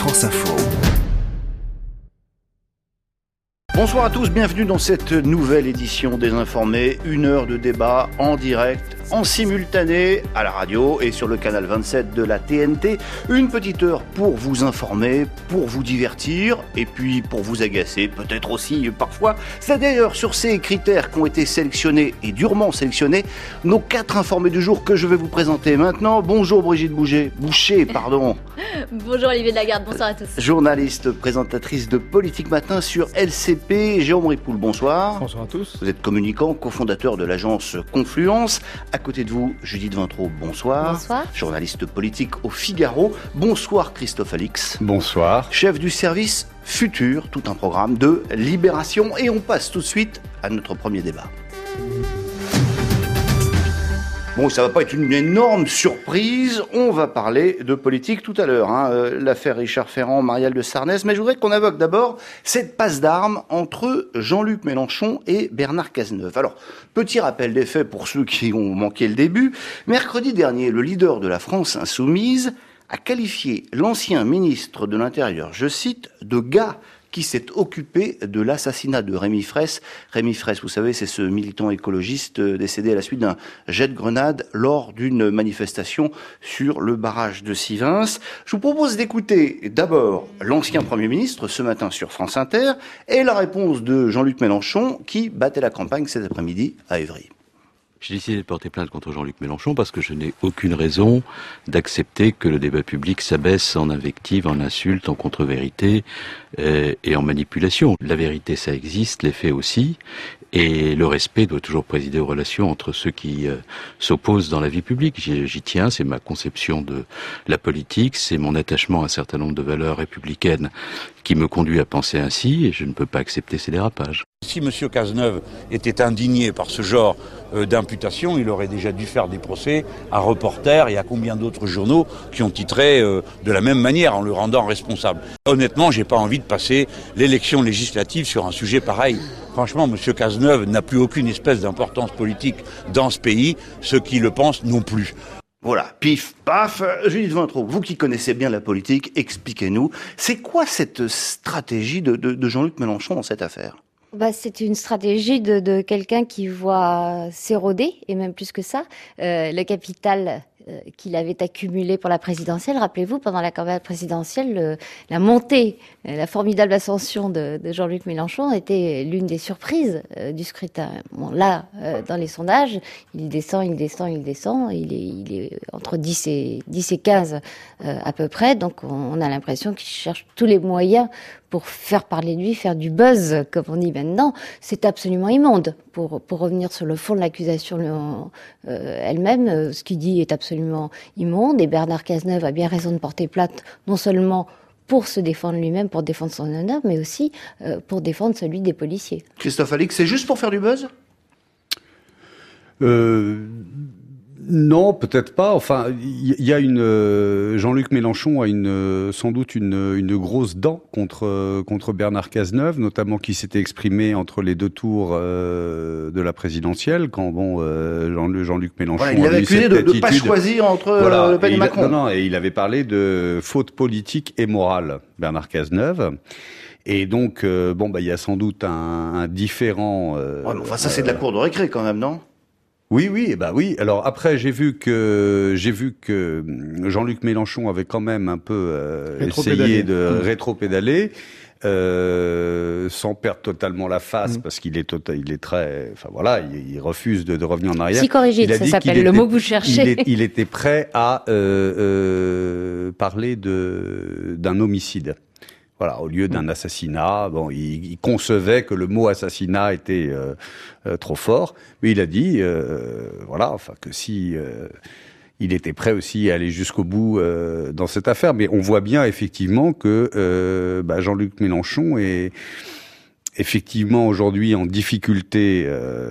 France Info. Bonsoir à tous, bienvenue dans cette nouvelle édition des Informés. 1 heure de débat en direct, en simultané, à la radio et sur le canal 27 de la TNT. Une petite heure pour vous informer, pour vous divertir et puis pour vous agacer, peut-être aussi parfois. C'est d'ailleurs sur ces critères qu'ont été sélectionnés et durement sélectionnés nos 4 informés du jour que je vais vous présenter maintenant. Bonjour Brigitte Boucher. Bonjour Olivier Delagarde, bonsoir à tous. Journaliste, présentatrice de Politique Matin sur LCP. Jérôme Ripoul, bonsoir. Bonsoir à tous. Vous êtes communicant, cofondateur de l'agence Confluence. À côté de vous, Judith Vintraud, bonsoir. Bonsoir. Journaliste politique au Figaro. Bonsoir Christophe Alix. Bonsoir. Chef du service Futur, tout un programme de Libération. Et on passe tout de suite à notre premier débat. Bon, ça va pas être une énorme surprise. On va parler de politique tout à l'heure. L'affaire Richard Ferrand, Marielle de Sarnez. Mais je voudrais qu'on évoque d'abord cette passe d'armes entre Jean-Luc Mélenchon et Bernard Cazeneuve. Alors, petit rappel des faits pour ceux qui ont manqué le début. Mercredi dernier, le leader de la France insoumise a qualifié l'ancien ministre de l'Intérieur, je cite, de gars qui s'est occupé de l'assassinat de Rémi Fraisse. Rémi Fraisse, vous savez, c'est ce militant écologiste décédé à la suite d'un jet de grenade lors d'une manifestation sur le barrage de Sivins. Je vous propose d'écouter d'abord l'ancien Premier ministre ce matin sur France Inter et la réponse de Jean-Luc Mélenchon qui battait la campagne cet après-midi à Évry. J'ai décidé de porter plainte contre Jean-Luc Mélenchon parce que je n'ai aucune raison d'accepter que le débat public s'abaisse en invective, en insulte, en contre-vérité et en manipulation. La vérité, ça existe, les faits aussi, et le respect doit toujours présider aux relations entre ceux qui s'opposent dans la vie publique. J'y tiens, c'est ma conception de la politique, c'est mon attachement à un certain nombre de valeurs républicaines qui me conduit à penser ainsi, et je ne peux pas accepter ces dérapages. Si M. Cazeneuve était indigné par ce genre d'imputation, il aurait déjà dû faire des procès à Reporter et à combien d'autres journaux qui ont titré de la même manière en le rendant responsable. Honnêtement, j'ai pas envie de passer l'élection législative sur un sujet pareil. Franchement, M. Cazeneuve n'a plus aucune espèce d'importance politique dans ce pays, ceux qui le pensent non plus. Voilà, pif, paf. Judith Vintraud, vous qui connaissez bien la politique, expliquez-nous, c'est quoi cette stratégie de Jean-Luc Mélenchon dans cette affaire ? C'est une stratégie de quelqu'un qui voit s'éroder, et même plus que ça, le capital qu'il avait accumulé pour la présidentielle. Rappelez-vous, pendant la campagne présidentielle, la montée, la formidable ascension de Jean-Luc Mélenchon était l'une des surprises du scrutin. Bon, là, dans les sondages, il descend. Il est entre 10 et 15 à peu près. Donc, on a l'impression qu'il cherche tous les moyens pour faire parler de lui, faire du buzz, comme on dit maintenant. C'est absolument immonde. Pour revenir sur le fond de l'accusation elle-même, ce qu'il dit est absolument immonde. Et Bernard Cazeneuve a bien raison de porter plainte, non seulement pour se défendre lui-même, pour défendre son honneur, mais aussi pour défendre celui des policiers. Christophe Alix, c'est juste pour faire du buzz ? Non, peut-être pas. Enfin, il y a Jean-Luc Mélenchon a sans doute une grosse dent contre Bernard Cazeneuve, notamment qui s'était exprimé entre les 2 tours de la présidentielle, quand Jean-Luc Mélenchon il avait accusé de ne pas choisir entre Le Pen et Macron. Non, et il avait parlé de faute politique et morale, Bernard Cazeneuve. Et donc, il y a sans doute un différent. Ça c'est de la cour de récré quand même, non ? Oui. Alors après, j'ai vu que Jean-Luc Mélenchon avait quand même un peu essayé de rétro-pédaler, sans perdre totalement la face, parce qu'il est très, il refuse de revenir en arrière. Psychorigide, ça s'appelle le mot que vous cherchez. Il était prêt à parler d'un homicide. Voilà, au lieu d'un assassinat, il concevait que le mot assassinat était trop fort, mais il a dit, que si il était prêt aussi à aller jusqu'au bout dans cette affaire. Mais on voit bien effectivement que Jean-Luc Mélenchon est effectivement aujourd'hui en difficulté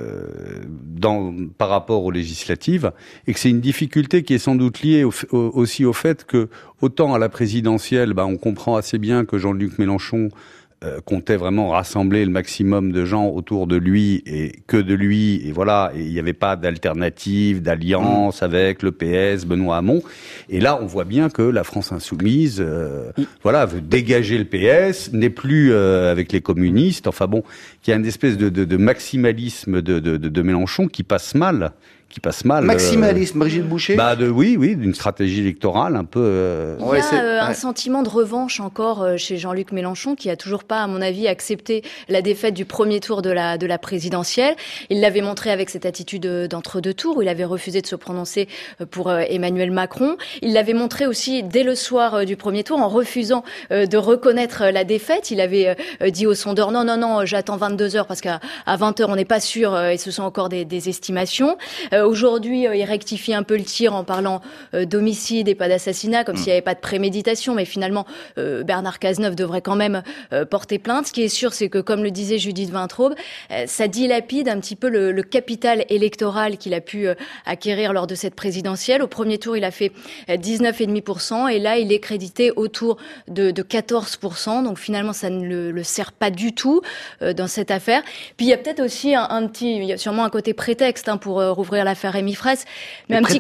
par rapport aux législatives, et que c'est une difficulté qui est sans doute liée aussi au fait que, autant à la présidentielle, on comprend assez bien que Jean-Luc Mélenchon comptait vraiment rassembler le maximum de gens autour de lui et que de lui, et voilà, et il n'y avait pas d'alternative, d'alliance avec le PS, Benoît Hamon. Et là, on voit bien que la France insoumise, voilà, veut dégager le PS, n'est plus avec les communistes. Enfin bon, qu'il y a une espèce de maximalisme de Mélenchon qui passe mal. Maximalisme, Brigitte Boucher. Oui, d'une stratégie électorale un peu. Il y a un sentiment de revanche encore chez Jean-Luc Mélenchon, qui a toujours pas, à mon avis, accepté la défaite du premier tour de la présidentielle. Il l'avait montré avec cette attitude d'entre-deux tours, où il avait refusé de se prononcer pour Emmanuel Macron. Il l'avait montré aussi dès le soir du premier tour, en refusant de reconnaître la défaite. Il avait dit aux sondeurs non, j'attends 22 heures parce qu'à 20 heures on n'est pas sûr, et ce sont encore des estimations. Aujourd'hui, il rectifie un peu le tir en parlant d'homicide et pas d'assassinat, comme s'il n'y avait pas de préméditation. Mais finalement, Bernard Cazeneuve devrait quand même porter plainte. Ce qui est sûr, c'est que, comme le disait Judith Vintraube, ça dilapide un petit peu le capital électoral qu'il a pu acquérir lors de cette présidentielle. Au premier tour, il a fait 19,5%. Et là, il est crédité autour de 14%. Donc finalement, ça ne le sert pas du tout dans cette affaire. Puis il y a peut-être aussi il y a sûrement un côté prétexte pour rouvrir l'affaire Rémi Fraisse, mais un petit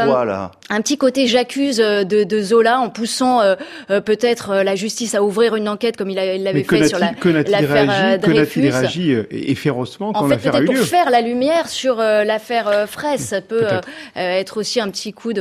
côté j'accuse de Zola, en poussant peut-être la justice à ouvrir une enquête comme il l'avait fait sur l'affaire Dreyfus. N'a-t-il réagi et férocement quand l'affaire a eu lieu ? Pour faire la lumière sur l'affaire Fraisse, ça peut être aussi un petit coup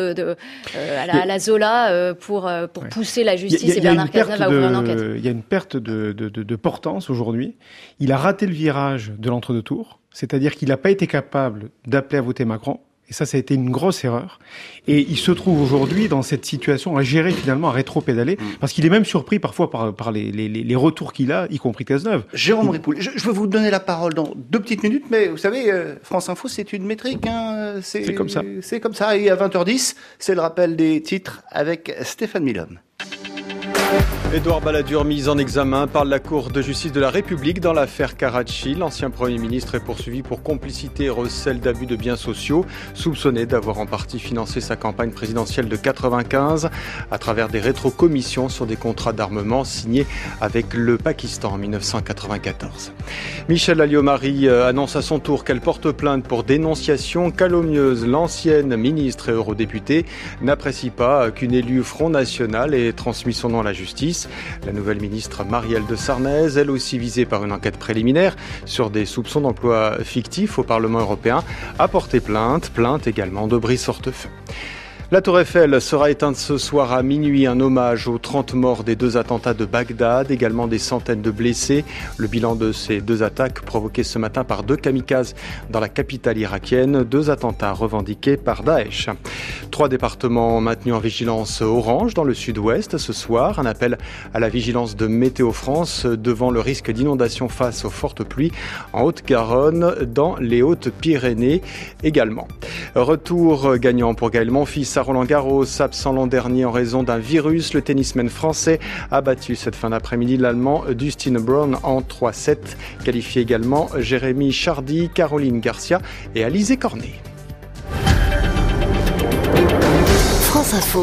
à la Zola pour pousser la justice et Bernard Cazeneuve à ouvrir une enquête. Il y a une perte de portance aujourd'hui. Il a raté le virage de l'entre-deux tours. C'est-à-dire qu'il n'a pas été capable d'appeler à voter Macron. Et ça a été une grosse erreur. Et il se trouve aujourd'hui dans cette situation à gérer finalement, à rétro-pédaler, parce qu'il est même surpris parfois par les retours qu'il a, y compris Cazeneuve. Jérôme Ripoul, je veux vous donner la parole dans 2 petites minutes, mais vous savez, France Info, c'est une métrique. C'est comme ça. C'est comme ça. Et à 20h10, c'est le rappel des titres avec Stéphane Milhomme. Édouard Balladur, mis en examen par la Cour de justice de la République dans l'affaire Karachi. L'ancien Premier ministre est poursuivi pour complicité et recel d'abus de biens sociaux, soupçonné d'avoir en partie financé sa campagne présidentielle de 95 à travers des rétrocommissions sur des contrats d'armement signés avec le Pakistan en 1994. Michèle Alliot-Marie annonce à son tour qu'elle porte plainte pour dénonciation calomnieuse. L'ancienne ministre et eurodéputée n'apprécie pas qu'une élue Front National ait transmis son nom à la justice. La nouvelle ministre Marielle de Sarnez, elle aussi visée par une enquête préliminaire sur des soupçons d'emploi fictif au Parlement européen, a porté plainte également de Brice Hortefeux. La Tour Eiffel sera éteinte ce soir à minuit, un hommage aux 30 morts des 2 attentats de Bagdad, également des centaines de blessés. Le bilan de ces 2 attaques provoquées ce matin par 2 kamikazes dans la capitale irakienne, 2 attentats revendiqués par Daesh. 3 départements maintenus en vigilance orange dans le sud-ouest ce soir. Un appel à la vigilance de Météo France devant le risque d'inondation face aux fortes pluies en Haute-Garonne, dans les Hautes-Pyrénées également. Retour gagnant pour Gaël Monfils à Roland-Garros, absent l'an dernier en raison d'un virus. Le tennisman français a battu cette fin d'après-midi l'Allemand Dustin Brown en 3-7. Qualifié également Jérémy Chardy, Caroline Garcia et Alizé Cornet. France Info.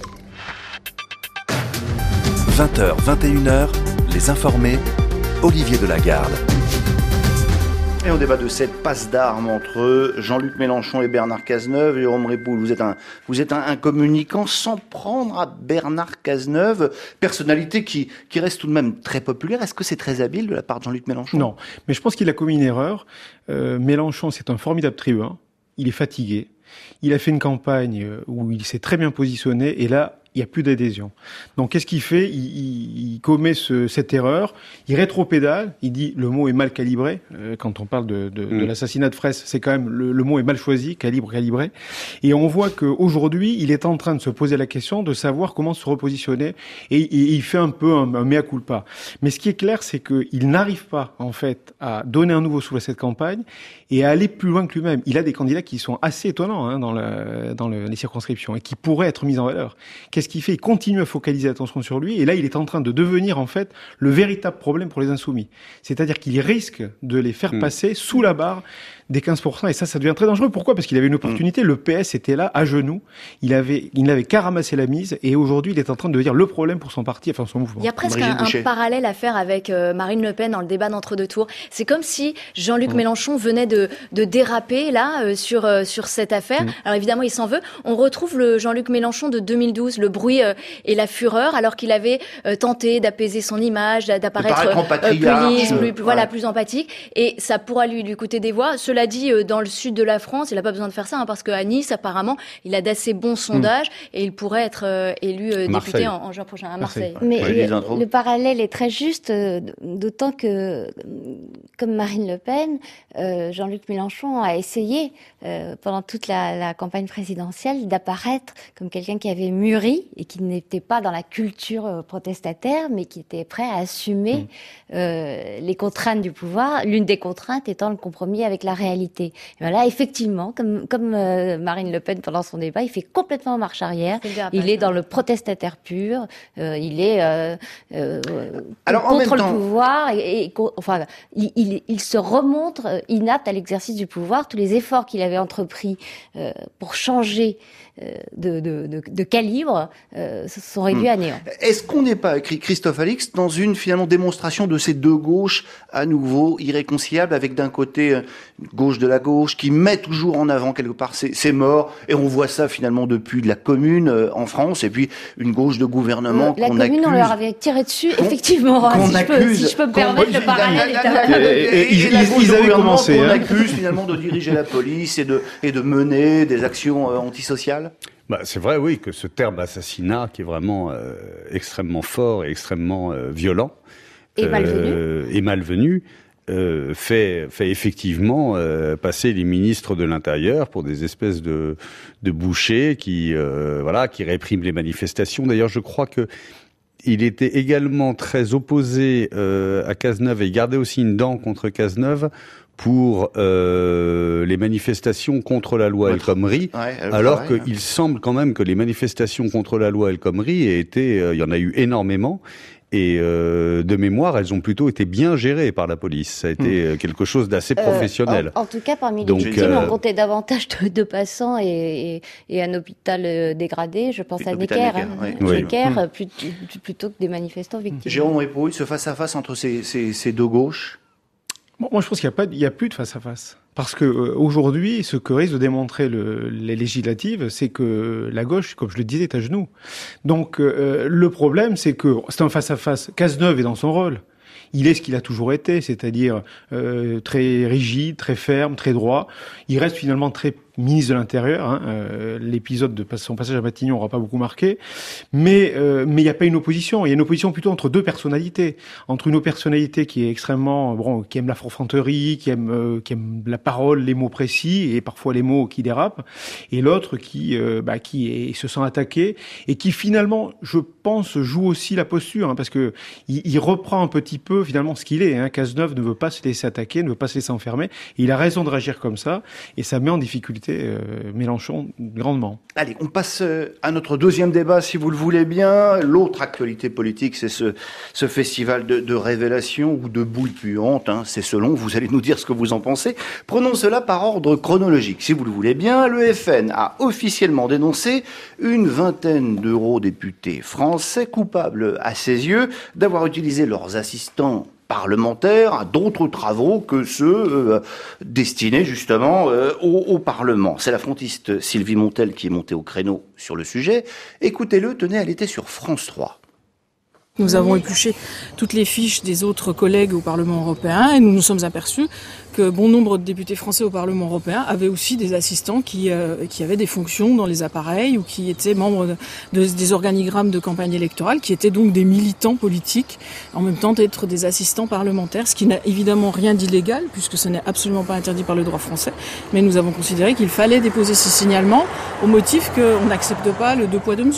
20h, 21h, les informés, Olivier Delagarde. Et on débat de cette passe d'armes entre Jean-Luc Mélenchon et Bernard Cazeneuve. Jérôme Ripoul, vous êtes un communicant sans prendre à Bernard Cazeneuve, personnalité qui reste tout de même très populaire. Est-ce que c'est très habile de la part de Jean-Luc Mélenchon ? Non, mais je pense qu'il a commis une erreur. Mélenchon, c'est un formidable tribuin. Il est fatigué. Il a fait une campagne où il s'est très bien positionné et là, il n'y a plus d'adhésion. Donc, qu'est-ce qu'il fait ? Il commet cette erreur, il rétropédale, il dit le mot est mal calibré. Quand on parle de l'assassinat de Fraisse, c'est quand même le mot est mal choisi, calibré. Et on voit qu'aujourd'hui, il est en train de se poser la question de savoir comment se repositionner et il fait un peu un mea culpa. Mais ce qui est clair, c'est qu'il n'arrive pas, en fait, à donner un nouveau souffle à cette campagne et à aller plus loin que lui-même. Il a des candidats qui sont assez étonnants dans les circonscriptions et qui pourraient être mis en valeur. Qu'est-ce qu'est-ce qu'il fait? Il continue à focaliser l'attention sur lui, et là, il est en train de devenir, en fait, le véritable problème pour les Insoumis. C'est-à-dire qu'il risque de les faire passer sous la barre des 15%, et ça devient très dangereux. Pourquoi? Parce qu'il avait une opportunité, le PS était là, à genoux, il n'avait qu'à ramasser la mise, et aujourd'hui, il est en train de devenir le problème pour son parti, enfin son mouvement. Il y a presque un parallèle à faire avec Marine Le Pen dans le débat d'entre-deux tours. C'est comme si Jean-Luc Mélenchon venait de déraper, là, sur cette affaire. Alors évidemment, il s'en veut. On retrouve le Jean-Luc Mélenchon de 2012, le bruit et la fureur, alors qu'il avait tenté d'apaiser son image, d'apparaître plus empathique, et ça pourra lui coûter des voix. Cela dit, dans le sud de la France, il n'a pas besoin de faire ça, parce qu'à Nice, apparemment, il a d'assez bons sondages et il pourrait être élu député en juin prochain à Marseille. Mais le parallèle est très juste, d'autant que, comme Marine Le Pen, Jean-Luc Mélenchon a essayé, pendant toute la campagne présidentielle, d'apparaître comme quelqu'un qui avait mûri et qui n'était pas dans la culture protestataire, mais qui était prêt à assumer les contraintes du pouvoir, l'une des contraintes étant le compromis avec la réalité. Et bien là, effectivement, comme Marine Le Pen pendant son débat, il fait complètement marche arrière. Il est dans le protestataire pur. Il est contre le pouvoir. Il se remontre inapte à l'exercice du pouvoir. Tous les efforts qu'il avait entrepris pour changer de calibre se sont réduits à néant. Est-ce qu'on n'est pas, Christophe Alix, dans une finalement démonstration de ces deux gauches à nouveau irréconciliables, avec d'un côté une gauche de la gauche qui met toujours en avant quelque part ses morts, et on voit ça finalement depuis de la commune en France, et puis une gauche de gouvernement qu'on accuse. La commune, on leur avait tiré dessus, effectivement, si je peux me permettre le parallèle. Ils avaient commencé. On accuse finalement de diriger la police et de mener des actions antisociales. C'est vrai, oui, que ce terme assassinat, qui est vraiment extrêmement fort et extrêmement violent et malvenu, fait effectivement passer les ministres de l'Intérieur pour des espèces de bouchers qui répriment les manifestations. D'ailleurs, je crois que il était également très opposé à Cazeneuve, et il gardait aussi une dent contre Cazeneuve pour les manifestations contre la loi El Khomri, alors qu'il semble quand même que les manifestations contre la loi El Khomri il y en a eu énormément, et de mémoire, elles ont plutôt été bien gérées par la police. Ça a été quelque chose d'assez professionnel. En tout cas, parmi les victimes, on comptait davantage de passants et un hôpital dégradé. Je pense à Necker, plutôt que des manifestants victimes. Jérôme Ripoll, ce face-à-face entre ces deux gauches. Bon, moi, je pense qu'il n'y a plus de face-à-face. Parce que aujourd'hui, ce que risque de démontrer les législatives, c'est que la gauche, comme je le disais, est à genoux. Donc, le problème, c'est que c'est un face-à-face. Cazeneuve est dans son rôle. Il est ce qu'il a toujours été, c'est-à-dire très rigide, très ferme, très droit. Il reste finalement très ministre de l'Intérieur. L'épisode de son passage à Matignon n'aura pas beaucoup marqué. Mais il n'y a pas une opposition. Il y a une opposition plutôt entre deux personnalités. Entre une personnalité qui est extrêmement, qui aime la forfanterie, qui aime la parole, les mots précis et parfois les mots qui dérapent, et l'autre qui se sent attaqué et qui finalement, je pense, joue aussi la posture, parce que il reprend un petit peu finalement ce qu'il est. Cazeneuve ne veut pas se laisser attaquer, ne veut pas se laisser enfermer. Et il a raison de réagir comme ça, et ça met en difficulté Mélenchon grandement. Allez, on passe à notre deuxième débat, si vous le voulez bien. L'autre actualité politique, c'est ce festival de révélations ou de boules puantes. C'est selon, vous allez nous dire ce que vous en pensez. Prenons cela par ordre chronologique, si vous le voulez bien. Le FN a officiellement dénoncé une vingtaine d'eurodéputés français coupables, à ses yeux, d'avoir utilisé leurs assistants parlementaires à d'autres travaux que ceux destinés justement au Parlement. C'est la frontiste Sylvie Montel qui est montée au créneau sur le sujet. Écoutez-le, tenez, elle était sur France 3. Nous avons épluché toutes les fiches des autres collègues au Parlement européen et nous nous sommes aperçus que bon nombre de députés français au Parlement européen avaient aussi des assistants qui avaient des fonctions dans les appareils ou qui étaient membres des organigrammes de campagne électorale, qui étaient donc des militants politiques, en même temps d'être des assistants parlementaires, ce qui n'a évidemment rien d'illégal puisque ce n'est absolument pas interdit par le droit français. Mais nous avons considéré qu'il fallait déposer ces signalements au motif qu'on n'accepte pas le deux poids deux mesures.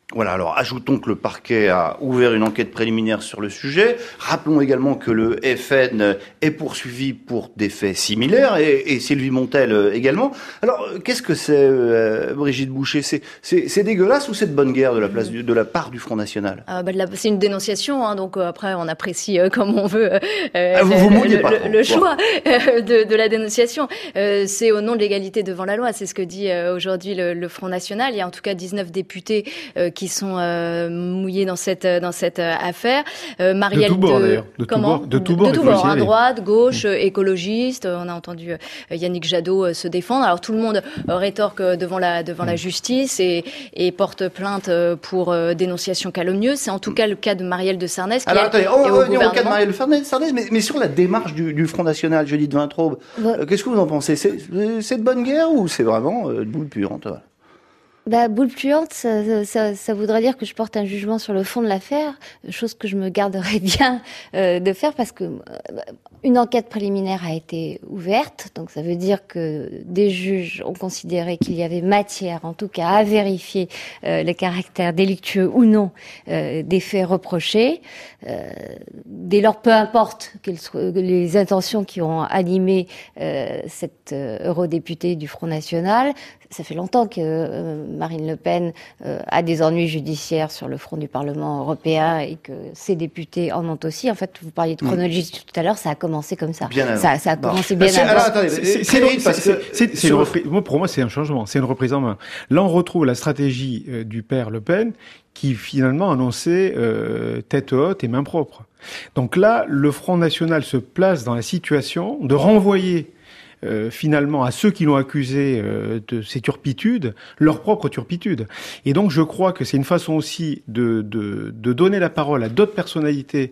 Voilà, alors ajoutons que le parquet a ouvert une enquête préliminaire sur le sujet. Rappelons également que le FN est poursuivi pour des faits similaires et Sylvie Montel également. Alors, qu'est-ce que c'est, Brigitte Boucher? C'est dégueulasse ou c'est de bonne guerre de la part du Front National? C'est une dénonciation, hein, donc après on apprécie comme on veut le choix de la dénonciation. C'est au nom de l'égalité devant la loi, c'est ce que dit aujourd'hui le Front National. Il y a en tout cas 19 députés qui sont mouillés dans cette affaire. Marielle de tous bords, hein, droite, gauche, écologiste. On a entendu Yannick Jadot se défendre. Alors tout le monde rétorque devant la justice et porte plainte pour dénonciation calomnieuse. C'est en tout cas le cas de Marielle de Sarnez. Alors attendez, on va revenir au cas de Marielle de Sarnez, mais sur la démarche du Front National, Judith Vintraube, qu'est-ce que vous en pensez? C'est de bonne guerre ou c'est vraiment de boule puante? Boule puante, ça voudrait dire que je porte un jugement sur le fond de l'affaire, chose que je me garderais bien de faire parce que une enquête préliminaire a été ouverte, donc ça veut dire que des juges ont considéré qu'il y avait matière, en tout cas, à vérifier le caractère délictueux ou non des faits reprochés. Dès lors, peu importe quelles soient les intentions qui ont animé cette eurodéputée du Front National, ça fait longtemps que Marine Le Pen a des ennuis judiciaires sur le front du Parlement européen et que ses députés en ont aussi. En fait, vous parliez de chronologie tout à l'heure, ça a commencé comme ça. Ça a commencé bien avant. Pour moi, c'est un changement, c'est une reprise en main. Là, on retrouve la stratégie du père Le Pen qui finalement annonçait tête haute et main propre. Donc là, le Front National se place dans la situation de renvoyer finalement à ceux qui l'ont accusé de ces turpitudes, leur propre turpitude. Et donc je crois que c'est une façon aussi de donner la parole à d'autres personnalités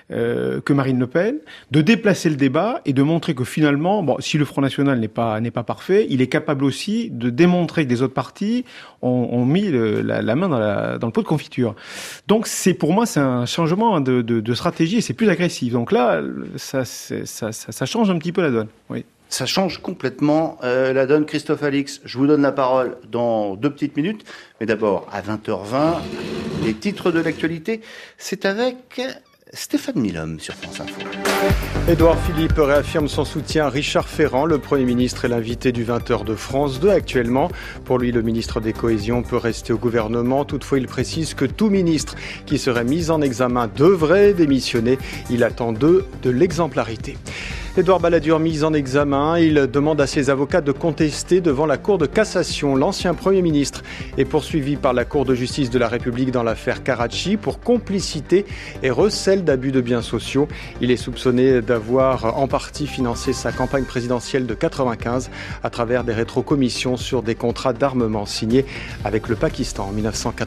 que Marine Le Pen, de déplacer le débat et de montrer que finalement, si le Front National n'est pas parfait, il est capable aussi de démontrer que des autres partis ont mis la main dans le pot de confiture. Donc pour moi, c'est un changement de stratégie et c'est plus agressif. Donc là, ça change un petit peu la donne. Oui. Ça change complètement la donne. Christophe Alix, je vous donne la parole dans 2 petites minutes. Mais d'abord, à 20h20, les titres de l'actualité, c'est avec Stéphane Milhomme sur France Info. Édouard Philippe réaffirme son soutien à Richard Ferrand. Le Premier ministre est l'invité du 20h de France 2 actuellement. Pour lui, le ministre des Cohésions peut rester au gouvernement. Toutefois, il précise que tout ministre qui serait mis en examen devrait démissionner. Il attend de l'exemplarité. Édouard Balladur mis en examen, il demande à ses avocats de contester devant la Cour de cassation. L'ancien Premier ministre est poursuivi par la Cour de justice de la République dans l'affaire Karachi pour complicité et recel d'abus de biens sociaux. Il est soupçonné d'avoir en partie financé sa campagne présidentielle de 1995 à travers des rétrocommissions sur des contrats d'armement signés avec le Pakistan en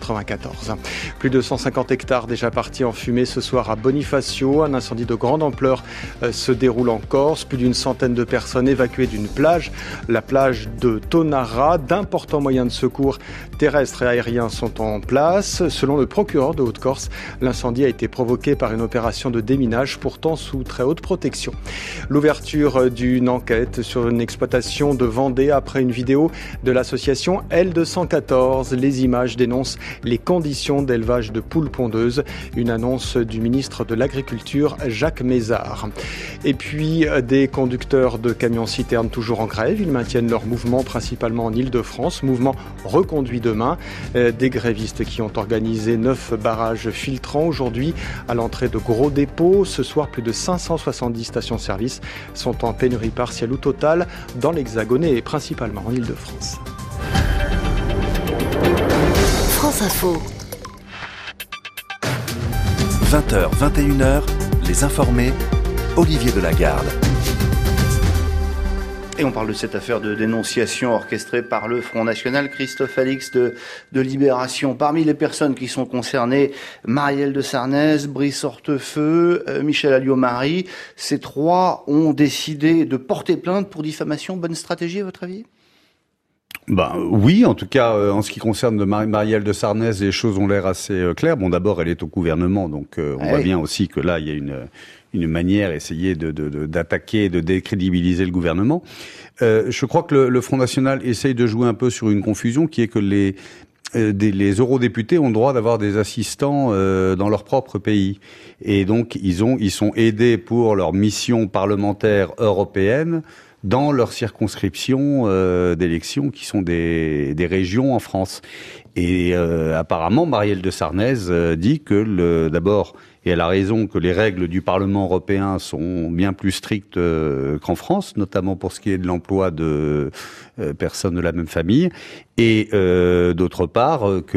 1994. Plus de 150 hectares déjà partis en fumée ce soir à Bonifacio. Un incendie de grande ampleur se déroule en Corse. Plus d'une centaine de personnes évacuées d'une plage, la plage de Tonara. D'importants moyens de secours terrestres et aériens sont en place. Selon le procureur de Haute-Corse, l'incendie a été provoqué par une opération de déminage, pourtant sous très haute protection. L'ouverture d'une enquête sur une exploitation de Vendée après une vidéo de l'association L214. Les images dénoncent les conditions d'élevage de poules pondeuses. Une annonce du ministre de l'Agriculture, Jacques Mézard. Et puis, des conducteurs de camions-citernes toujours en grève. Ils maintiennent leur mouvement principalement en Île-de-France. Mouvement reconduit demain. Des grévistes qui ont organisé 9 barrages filtrants aujourd'hui à l'entrée de gros dépôts. Ce soir, plus de 570 stations-service sont en pénurie partielle ou totale dans l'Hexagone et principalement en Île-de-France. France Info. 20h, 21h, les informés. Olivier Delagarde. Et on parle de cette affaire de dénonciation orchestrée par le Front National. Christophe Alix de Libération. Parmi les personnes qui sont concernées, Marielle de Sarnez, Brice Hortefeux, Michel Alliot-Marie, ces 3 ont décidé de porter plainte pour diffamation. Bonne stratégie à votre avis ? Oui, en tout cas, en ce qui concerne Marielle de Sarnez, les choses ont l'air assez claires. Bon, d'abord, elle est au gouvernement, donc on voit bien aussi que là, il y a une manière essayer d'attaquer, de décrédibiliser le gouvernement. Je crois que le Front National essaye de jouer un peu sur une confusion qui est que les eurodéputés ont le droit d'avoir des assistants dans leur propre pays. Et donc, ils sont aidés pour leur mission parlementaire européenne dans leur circonscription d'élection, qui sont des régions en France. Et apparemment, Marielle de Sarnez dit que d'abord, et elle a raison, que les règles du Parlement européen sont bien plus strictes qu'en France, notamment pour ce qui est de l'emploi de personnes de la même famille, et d'autre part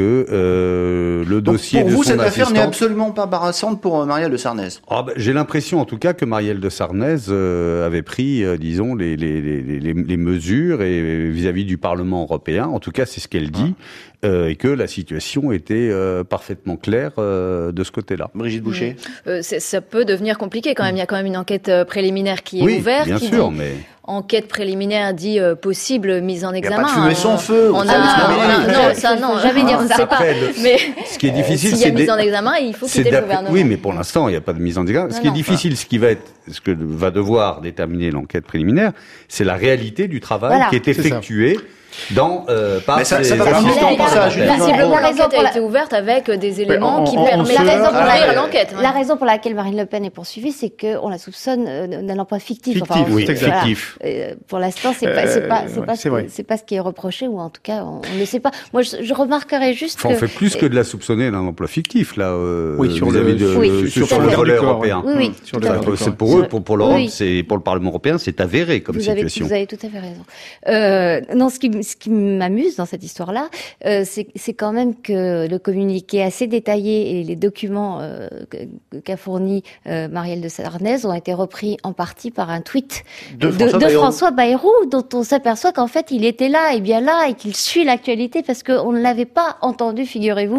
que le dossier de son assistante... Pour vous, cette affaire n'est absolument pas embarrassante pour Marielle de Sarnez. J'ai l'impression, en tout cas, que Marielle de Sarnez avait pris, disons, les mesures et vis-à-vis du Parlement européen. En tout cas, c'est ce qu'elle dit. Et que la situation était parfaitement claire de ce côté-là. Brigitte Boucher. Ça peut devenir compliqué quand même. Il y a quand même une enquête préliminaire qui est ouverte. Bien sûr, mais... Enquête préliminaire dit possible mise en examen. Il n'y a pas de fumée sans feu. Non, jamais dire ça. Mais ce qui est difficile, s'il y a mise en examen, il faut quitter le gouvernement. Oui, mais pour l'instant, il n'y a pas de mise en examen. Ce qui est difficile, ce que va devoir déterminer l'enquête préliminaire, c'est la réalité du travail qui est effectué. Par ça va pas pour ça. Visiblement, l'enquête a été ouverte avec des éléments qui permettent d'ouvrir l'enquête. La raison pour laquelle Marine Le Pen est poursuivie, c'est qu'on la soupçonne d'un emploi fictif. Fictif. Pour l'instant, c'est pas ce qui est reproché, ou en tout cas, on ne sait pas. Moi, je remarquerais juste on fait plus que de la soupçonner d'un emploi fictif, là, sur le volet européen. Oui. C'est pour eux, pour l'Europe, c'est pour le Parlement européen, c'est avéré comme situation. Vous avez tout à fait raison. Non, ce qui m'amuse dans cette histoire-là, c'est quand même que le communiqué assez détaillé et les documents qu'a fourni Marielle de Sarnez ont été repris en partie par un tweet de François Bayrou, dont on s'aperçoit qu'en fait il était là et bien là et qu'il suit l'actualité, parce qu'on ne l'avait pas entendu, figurez-vous,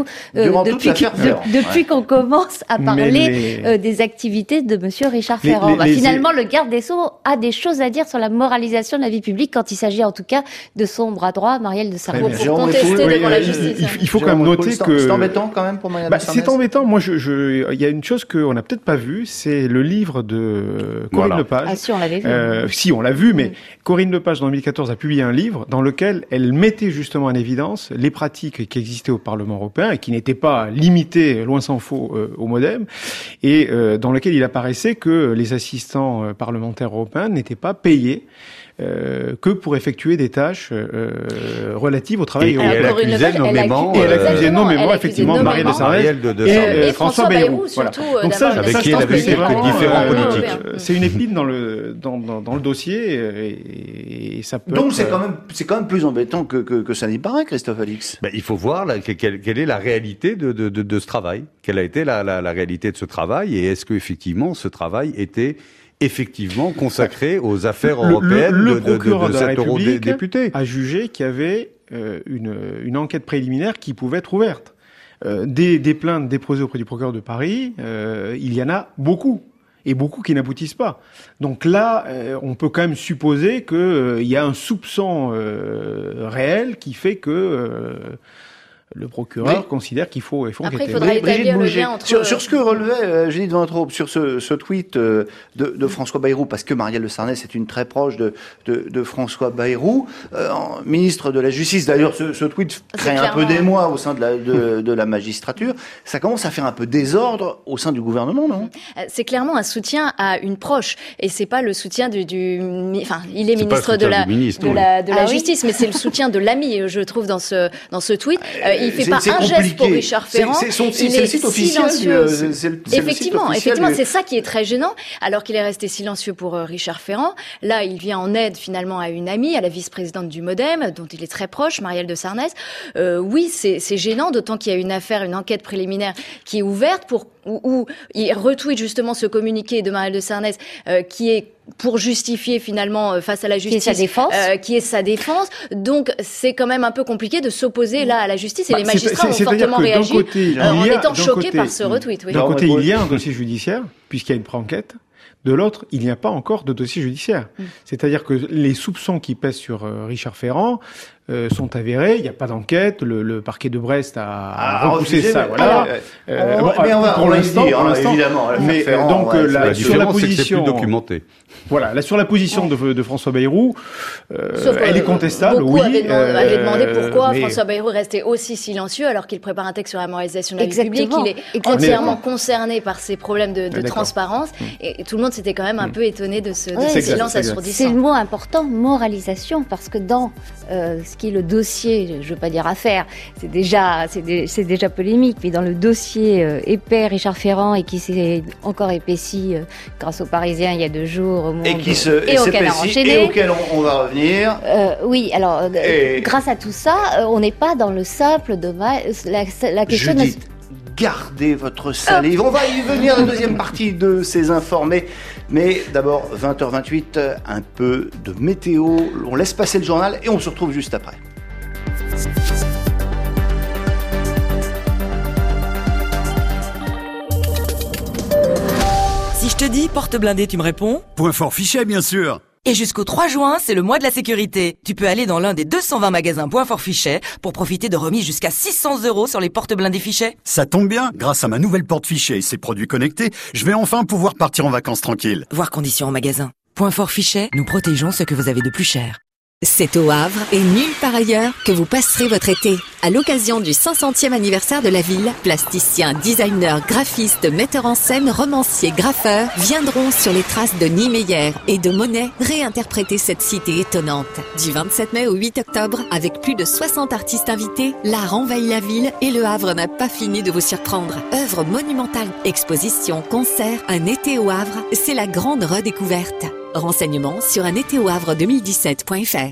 depuis qu'on commence à parler des activités de Monsieur Richard Ferrand. Finalement, le garde des Sceaux a des choses à dire sur la moralisation de la vie publique quand il s'agit en tout cas de son bras droit, Marielle de Sarnez. Pour contester devant la justice. Il faut quand même noter que... C'est embêtant quand même pour Marielle de Sarnez. C'est embêtant. Moi, il y a une chose qu'on n'a peut-être pas vue, c'est le livre de Corinne Lepage. Ah si, on l'avait vu. Si, on l'a vu, mais Corinne Lepage, en 2014, a publié un livre dans lequel elle mettait justement en évidence les pratiques qui existaient au Parlement européen et qui n'étaient pas limitées, loin s'en faut, au MoDem, et dans lequel il apparaissait que les assistants parlementaires européens n'étaient pas payés que pour effectuer des tâches relatives au travail européen. Et elle accusait nommément effectivement Marielle de Sarnez et François Bayrou. Donc ça, avec qui elle avait quelques différents politiques. C'est une épine dans le dossier et ça peut. Donc c'est quand même plus embêtant que ça n'y paraît, Christophe Alix. Il faut voir quelle est la réalité de ce travail. Quelle a été la réalité de ce travail, et est-ce que effectivement ce travail était effectivement consacré aux affaires européennes de cet eurodéputé a jugé qu'il y avait une enquête préliminaire qui pouvait être ouverte. Des plaintes déposées auprès du procureur de Paris, il y en a beaucoup. Et beaucoup qui n'aboutissent pas. Donc là, on peut quand même supposer qu'il y a un soupçon réel qui fait que le procureur considère qu'il faut enquêter. Après, il faudra établir le lien entre... Sur ce que relevait Judith Van Traub, sur ce tweet de François Bayrou, parce que Marielle de Sarnez est une très proche de François Bayrou, ministre de la Justice. D'ailleurs, ce tweet crée un peu d'émoi au sein de la magistrature. Ça commence à faire un peu désordre au sein du gouvernement, non? C'est clairement un soutien à une proche, et c'est pas le soutien il est ministre de la Justice, mais c'est le soutien de l'ami, je trouve, dans ce tweet. Il fait pas un geste pour Richard Ferrand. C'est le site officiel. Effectivement, c'est ça qui est très gênant. Alors qu'il est resté silencieux pour Richard Ferrand, là, il vient en aide finalement à une amie, à la vice-présidente du MoDem, dont il est très proche, Marielle de Sarnez. Oui, c'est gênant, d'autant qu'il y a une enquête préliminaire qui est ouverte où il retweet justement ce communiqué de Marielle de Sarnez qui est pour justifier finalement face à la justice qui est sa défense. Donc c'est quand même un peu compliqué de s'opposer là à la justice, et les magistrats ont fortement réagi en étant choqués par ce retweet. D'un côté, il y a un dossier judiciaire puisqu'il y a une pré-enquête. De l'autre, il n'y a pas encore de dossier judiciaire. C'est-à-dire que les soupçons qui pèsent sur Richard Ferrand sont avérées. Il n'y a pas d'enquête. Le parquet de Brest a repoussé ça. Voilà. Mais pour l'instant, évidemment. Mais donc sur la position, c'est plus documenté. Voilà, là sur la position de François Bayrou, elle est contestable. Beaucoup oui. avaient demandé pourquoi François Bayrou restait aussi silencieux alors qu'il prépare un texte sur la moralisation de la vie publique. Il est entièrement concerné par ces problèmes de transparence. Et tout le monde s'était quand même un peu étonné de ce silence assourdissant. C'est le mot important, moralisation, parce que dans ce qui est le dossier, je veux pas dire affaire, c'est déjà polémique, mais dans le dossier épais Richard Ferrand et qui s'est encore épaissi grâce aux Parisiens il y a 2 jours au Monde et au Canard enchaîné, et auquel on va revenir. Oui, alors grâce à tout ça, on n'est pas dans le simple dommage. La question. Judith, gardez votre salive. On va y venir dans la deuxième partie de ces informés. Mais d'abord, 20h28, un peu de météo. On laisse passer le journal et on se retrouve juste après. Si je te dis porte blindée, tu me réponds ? Point fort fichet, bien sûr. Et jusqu'au 3 juin, c'est le mois de la sécurité. Tu peux aller dans l'un des 220 magasins Point fort fichet pour profiter de remises jusqu'à 600 € sur les portes blindées fichet. Ça tombe bien, grâce à ma nouvelle porte fichet et ses produits connectés, je vais enfin pouvoir partir en vacances tranquille. Voir conditions en magasin. Point fort fichet, nous protégeons ce que vous avez de plus cher. C'est au Havre et nulle part ailleurs que vous passerez votre été. À l'occasion du 500e anniversaire de la ville, plasticiens, designers, graphistes, metteurs en scène, romanciers, graffeurs viendront sur les traces de Niemeyer et de Monet réinterpréter cette cité étonnante. Du 27 mai au 8 octobre, avec plus de 60 artistes invités, l'art envahit la ville et le Havre n'a pas fini de vous surprendre. Œuvres monumentales, expositions, concerts, un été au Havre, c'est la grande redécouverte. Renseignements sur unétéauhavre2017.fr.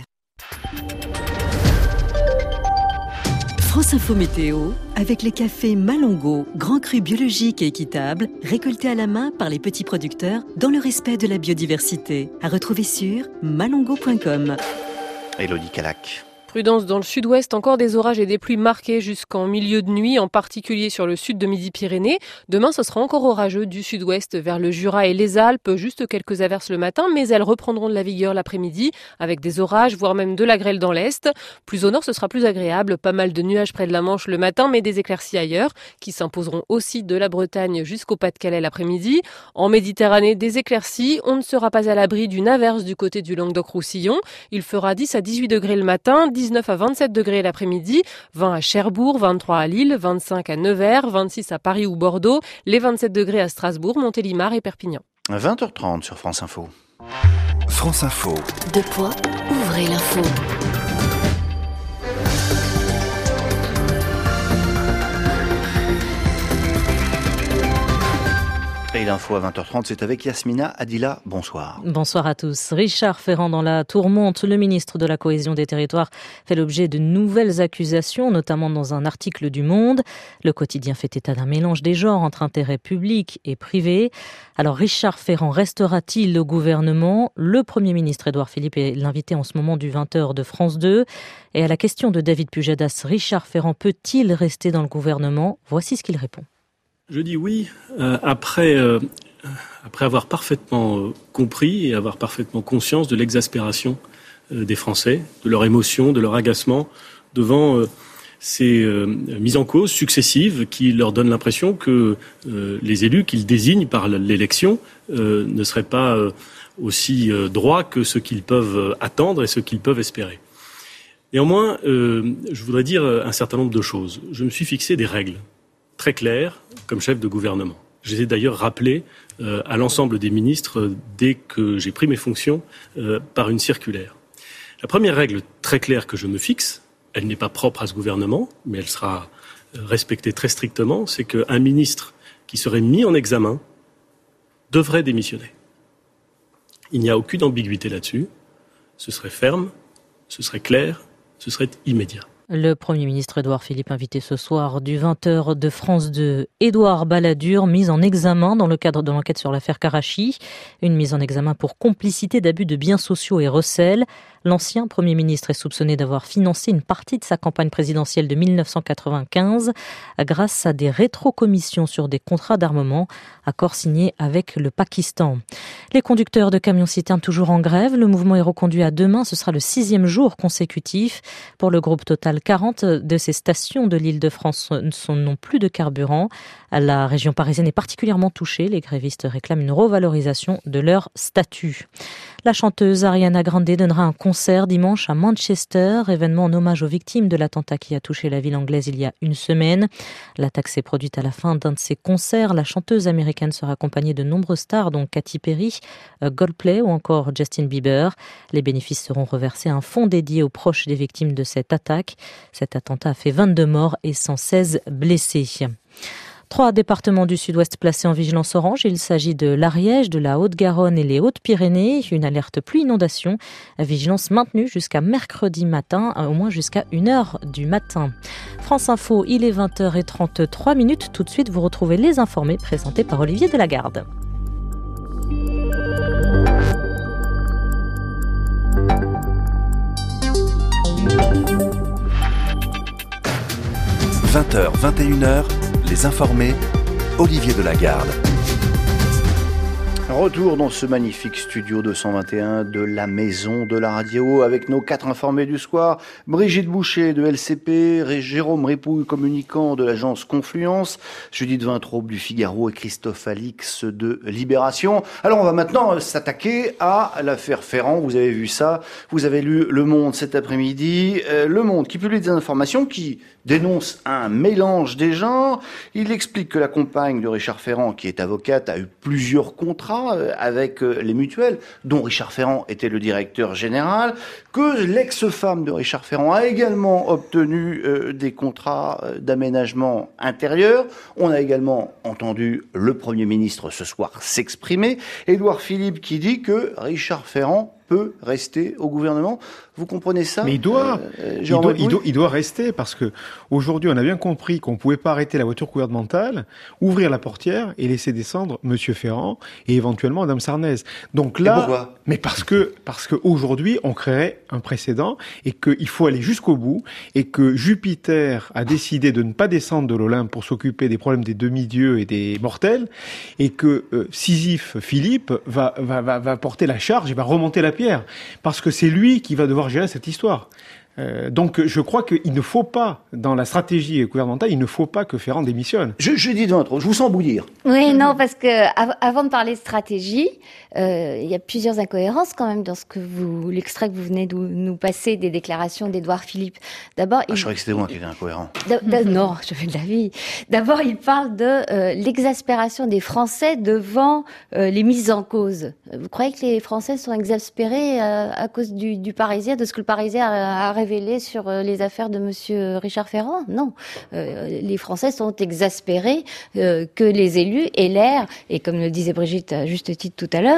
France Info Météo, avec les cafés Malongo, grand cru biologique et équitable, récoltés à la main par les petits producteurs dans le respect de la biodiversité. À retrouver sur malongo.com. Élodie Calac. Prudence dans le sud-ouest, encore des orages et des pluies marquées jusqu'en milieu de nuit, en particulier sur le sud de Midi-Pyrénées. Demain, ce sera encore orageux du sud-ouest vers le Jura et les Alpes, juste quelques averses le matin, mais elles reprendront de la vigueur l'après-midi, avec des orages, voire même de la grêle dans l'est. Plus au nord, ce sera plus agréable, pas mal de nuages près de la Manche le matin, mais des éclaircies ailleurs, qui s'imposeront aussi de la Bretagne jusqu'au Pas-de-Calais l'après-midi. En Méditerranée, des éclaircies, on ne sera pas à l'abri d'une averse du côté du Languedoc-Roussillon. Il fera 10 à 18 degrés le matin, 19 à 27 degrés l'après-midi, 20 à Cherbourg, 23 à Lille, 25 à Nevers, 26 à Paris ou Bordeaux, les 27 degrés à Strasbourg, Montélimar et Perpignan. 20h30 sur France Info. France Info. De poids, ouvrez l'info. Et l'info à 20h30, c'est avec Yasmina Adila. Bonsoir. Bonsoir à tous. Richard Ferrand dans la tourmente. Le ministre de la Cohésion des Territoires fait l'objet de nouvelles accusations, notamment dans un article du Monde. Le quotidien fait état d'un mélange des genres entre intérêts publics et privés. Alors Richard Ferrand restera-t-il au gouvernement ? Le Premier ministre Édouard Philippe est l'invité en ce moment du 20h de France 2. Et à la question de David Pujadas, Richard Ferrand peut-il rester dans le gouvernement ? Voici ce qu'il répond. Je dis oui, après avoir parfaitement compris et avoir parfaitement conscience de l'exaspération des Français, de leur émotion, de leur agacement devant ces mises en cause successives qui leur donnent l'impression que les élus qu'ils désignent par l'élection ne seraient pas aussi droits que ce qu'ils peuvent attendre et ce qu'ils peuvent espérer. Néanmoins, je voudrais dire un certain nombre de choses. Je me suis fixé des règles très clair comme chef de gouvernement. Je les ai d'ailleurs rappelés à l'ensemble des ministres dès que j'ai pris mes fonctions par une circulaire. La première règle très claire que je me fixe, elle n'est pas propre à ce gouvernement, mais elle sera respectée très strictement, c'est qu'un ministre qui serait mis en examen devrait démissionner. Il n'y a aucune ambiguïté là-dessus. Ce serait ferme, ce serait clair, ce serait immédiat. Le Premier ministre Édouard Philippe invité ce soir du 20h de France 2. Édouard Balladur, mis en examen dans le cadre de l'enquête sur l'affaire Karachi. Une mise en examen pour complicité d'abus de biens sociaux et recel. L'ancien Premier ministre est soupçonné d'avoir financé une partie de sa campagne présidentielle de 1995 grâce à des rétrocommissions sur des contrats d'armement, accord signé avec le Pakistan. Les conducteurs de camions-citernes toujours en grève. Le mouvement est reconduit à demain. Ce sera le 6e jour consécutif. Pour le groupe Total, 40 de ces stations de l'Île-de-France n'ont plus de carburant. La région parisienne est particulièrement touchée. Les grévistes réclament une revalorisation de leur statut. La chanteuse Ariana Grande donnera un concert dimanche à Manchester, événement en hommage aux victimes de l'attentat qui a touché la ville anglaise il y a une semaine. L'attaque s'est produite à la fin d'un de ses concerts. La chanteuse américaine sera accompagnée de nombreuses stars, dont Katy Perry, Coldplay ou encore Justin Bieber. Les bénéfices seront reversés à un fonds dédié aux proches des victimes de cette attaque. Cet attentat a fait 22 morts et 116 blessés. 3 départements du sud-ouest placés en vigilance orange. Il s'agit de l'Ariège, de la Haute-Garonne et les Hautes-Pyrénées. Une alerte pluie-inondation. Vigilance maintenue jusqu'à mercredi matin, au moins jusqu'à 1h du matin. France Info, il est 20h33. Tout de suite, vous retrouvez les informés présentés par Olivier Delagarde. – 20h, 21h, les informés, Olivier Delagarde. Retour dans ce magnifique studio 221 de la Maison de la Radio avec nos 4 informés du soir. Brigitte Boucher de LCP, Jérôme Ripouille, communicant de l'agence Confluence, Judith Vintraube du Figaro et Christophe Alix de Libération. Alors on va maintenant s'attaquer à l'affaire Ferrand. Vous avez vu ça, vous avez lu Le Monde cet après-midi. Le Monde qui publie des informations qui dénonce un mélange des genres. Il explique que la compagne de Richard Ferrand, qui est avocate, a eu plusieurs contrats avec les mutuelles, dont Richard Ferrand était le directeur général, que l'ex-femme de Richard Ferrand a également obtenu des contrats d'aménagement intérieur. On a également entendu le Premier ministre ce soir s'exprimer. Édouard Philippe qui dit que Richard Ferrand peut rester au gouvernement. Vous comprenez ça? Mais il doit rester parce que aujourd'hui on a bien compris qu'on pouvait pas arrêter la voiture gouvernementale, ouvrir la portière et laisser descendre Monsieur Ferrand et éventuellement Madame Sarnez. Donc là, et pourquoi? Mais parce que aujourd'hui on créerait un précédent et qu'il faut aller jusqu'au bout et que Jupiter a décidé de ne pas descendre de l'Olympe pour s'occuper des problèmes des demi-dieux et des mortels et que Sisyphe Philippe va porter la charge et va remonter la pierre, parce que c'est lui qui va devoir gérer cette histoire. Donc je crois qu'il ne faut pas, dans la stratégie gouvernementale, il ne faut pas que Ferrand démissionne. Je dis devant trop, je vous sens bouillir. Oui, non, parce que avant de parler stratégie, il y a plusieurs incohérences quand même dans l'extrait que vous venez de nous passer des déclarations d'Édouard Philippe. D'abord, je croyais que c'était moi qui étais incohérent. Non, je fais de la vie. D'abord, il parle de l'exaspération des Français devant les mises en cause. Vous croyez que les Français sont exaspérés à cause du Parisien, de ce que le Parisien a révélé sur les affaires de Monsieur Richard Ferrand? Non. Les Français sont exaspérés que les élus aient l'air, et comme le disait Brigitte à juste titre tout à l'heure,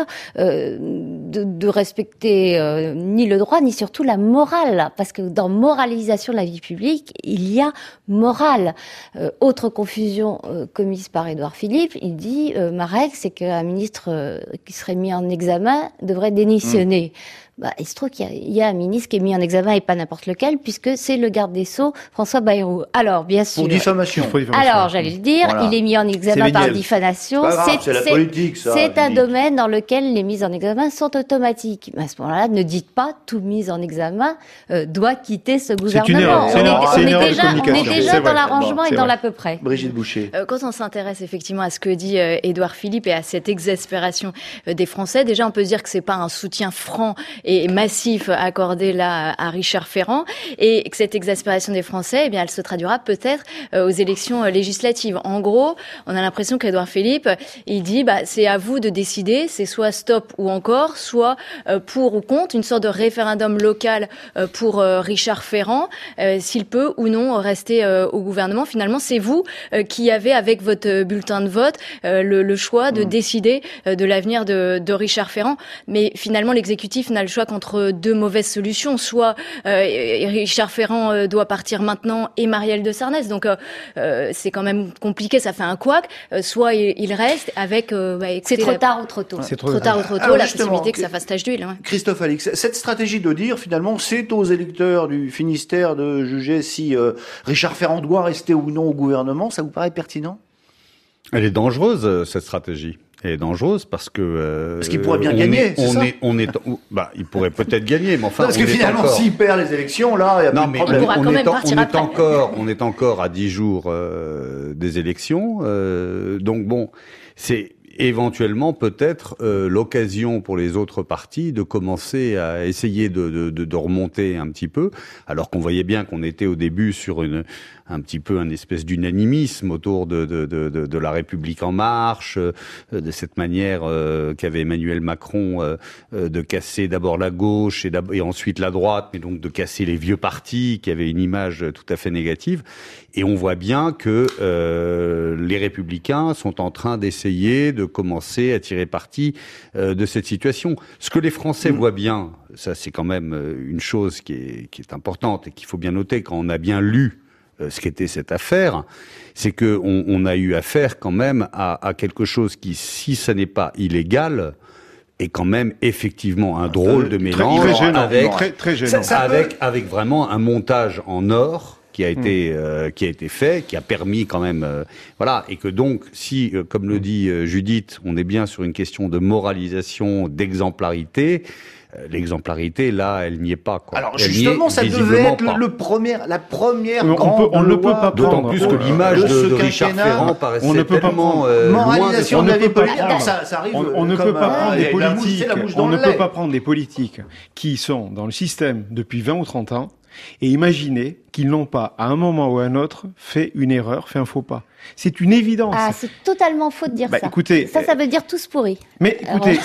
de respecter ni le droit, ni surtout la morale. Parce que dans moralisation de la vie publique, il y a morale. Autre confusion commise par Édouard Philippe, il dit ma règle, c'est qu'un ministre qui serait mis en examen devrait démissionner. Il se trouve qu'il y a un ministre qui est mis en examen et pas n'importe lequel, puisque c'est le garde des Sceaux, François Bayrou. Alors, bien sûr. Pour diffamation. Alors, j'allais le dire, voilà. Il est mis en examen par diffamation. C'est la politique, ça. C'est un domaine dans lequel les mises en examen sont automatiques. Mais à ce moment-là, ne dites pas tout mise en examen doit quitter ce gouvernement. On est déjà dans l'arrangement et dans l'à peu près. Brigitte Boucher. Quand on s'intéresse effectivement à ce que dit Édouard Philippe et à cette exaspération des Français, déjà on peut dire que c'est pas un soutien franc et massif accordé là à Richard Ferrand, et que cette exaspération des Français, eh bien, elle se traduira peut-être aux élections législatives. En gros, on a l'impression qu'Édouard Philippe, il dit, c'est à vous de décider, c'est soit stop ou encore, soit pour ou contre, une sorte de référendum local pour Richard Ferrand, s'il peut ou non rester au gouvernement. Finalement, c'est vous qui avez, avec votre bulletin de vote, le choix de décider de l'avenir de Richard Ferrand. Mais finalement, l'exécutif n'a le choix choix qu'entre deux mauvaises solutions. Soit Richard Ferrand doit partir maintenant et Marielle de Sarnez. Donc c'est quand même compliqué, ça fait un couac. Soit il reste avec... c'est trop tard ou trop tôt. C'est trop tard ou trop tôt, la possibilité que ça fasse tache d'huile. Ouais. Christophe Alix, cette stratégie de dire finalement c'est aux électeurs du Finistère de juger si Richard Ferrand doit rester ou non au gouvernement, ça vous paraît pertinent ? Elle est dangereuse, cette stratégie. Elle est dangereuse parce que... parce qu'il pourrait bien gagner, il pourrait peut-être gagner, mais enfin... Non, parce que finalement, s'il perd les élections, là, il n'y a plus de problème. On est encore à 10 jours des élections, donc bon, c'est éventuellement peut-être l'occasion pour les autres partis de commencer à essayer de remonter un petit peu, alors qu'on voyait bien qu'on était au début sur un petit peu un espèce d'unanimisme autour de la République en marche, de cette manière qu'avait Emmanuel Macron de casser d'abord la gauche et ensuite la droite, mais donc de casser les vieux partis qui avaient une image tout à fait négative. Et on voit bien que les Républicains sont en train d'essayer de commencer à tirer parti de cette situation. Ce que les Français voient bien, ça c'est quand même une chose qui est importante et qu'il faut bien noter quand on a bien lu ce qu'était cette affaire, c'est que on a eu affaire quand même à quelque chose qui, si ça n'est pas illégal, est quand même effectivement un drôle de mélange très gênant. Avec vraiment un montage en or qui a été fait, qui a permis quand même et que donc si comme le dit Judith, on est bien sur une question de moralisation, d'exemplarité. L'exemplarité, là, elle n'y est pas, quoi. Alors, justement, ça devait être la première grande on ne peut pas d'autant plus que l'image de Richard Ferrand paraissait tellement moralisation de la vie politique. Ça arrive. On ne peut pas prendre des politiques. On ne peut pas prendre des politiques qui sont dans le système depuis 20 ou 30 ans et imaginer qu'ils n'ont pas, à un moment ou à un autre, fait une erreur, fait un faux pas. C'est une évidence. Ah, c'est totalement faux de dire ça. Écoutez, ça veut dire tous pourris. Mais écoutez,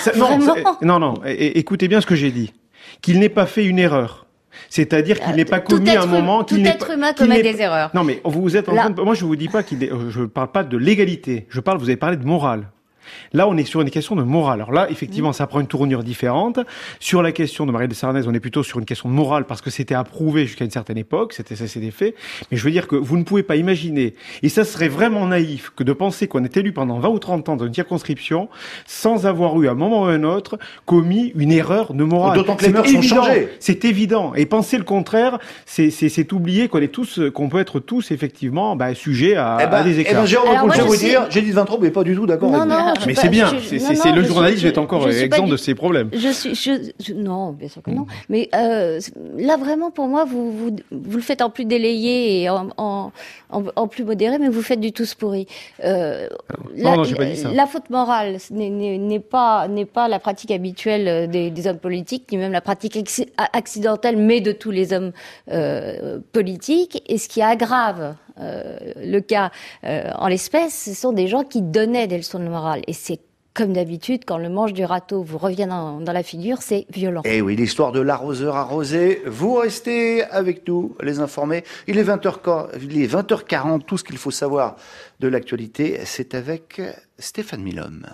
écoutez bien ce que j'ai dit. Qu'il n'ait pas fait une erreur. C'est-à-dire qu'il n'ait pas commis un moment... Tout être humain commet des erreurs. Non, mais vous êtes en train de... Moi, je vous dis pas je parle pas de légalité. Vous avez parlé de morale. Là, on est sur une question de morale. Alors là, effectivement, ça prend une tournure différente. Sur la question de Marielle de Sarnez, on est plutôt sur une question de morale parce que c'était approuvé jusqu'à une certaine époque, c'était fait. Mais je veux dire que vous ne pouvez pas imaginer, et ça serait vraiment naïf, que de penser qu'on est élu pendant 20 ou 30 ans dans une circonscription sans avoir eu, à un moment ou à un autre, commis une erreur de morale. D'autant que les mœurs sont changées. C'est évident. Et penser le contraire, c'est oublier qu'on peut être tous, effectivement, sujets à des écarts. Jérôme, je vais vous dire, j'ai dit 20 trop, mais pas du tout d'accord avec vous. Mais c'est bien, le journalisme est encore exempt de ces problèmes. Non, bien sûr que non. Mais là, vraiment, pour moi, vous le faites en plus délayé et en plus modéré, mais vous faites du tous pourri. Non, j'ai pas dit ça. La faute morale n'est pas la pratique habituelle des hommes politiques, ni même la pratique accidentelle, mais de tous les hommes politiques. Et ce qui aggrave le cas en l'espèce, ce sont des gens qui donnaient des leçons de morale. Et c'est comme d'habitude, quand le manche du râteau vous revient dans la figure, c'est violent. Eh oui, l'histoire de l'arroseur arrosé. Vous restez avec nous, les informés. Il est 20h40, tout ce qu'il faut savoir de l'actualité, c'est avec Stéphane Milhomme.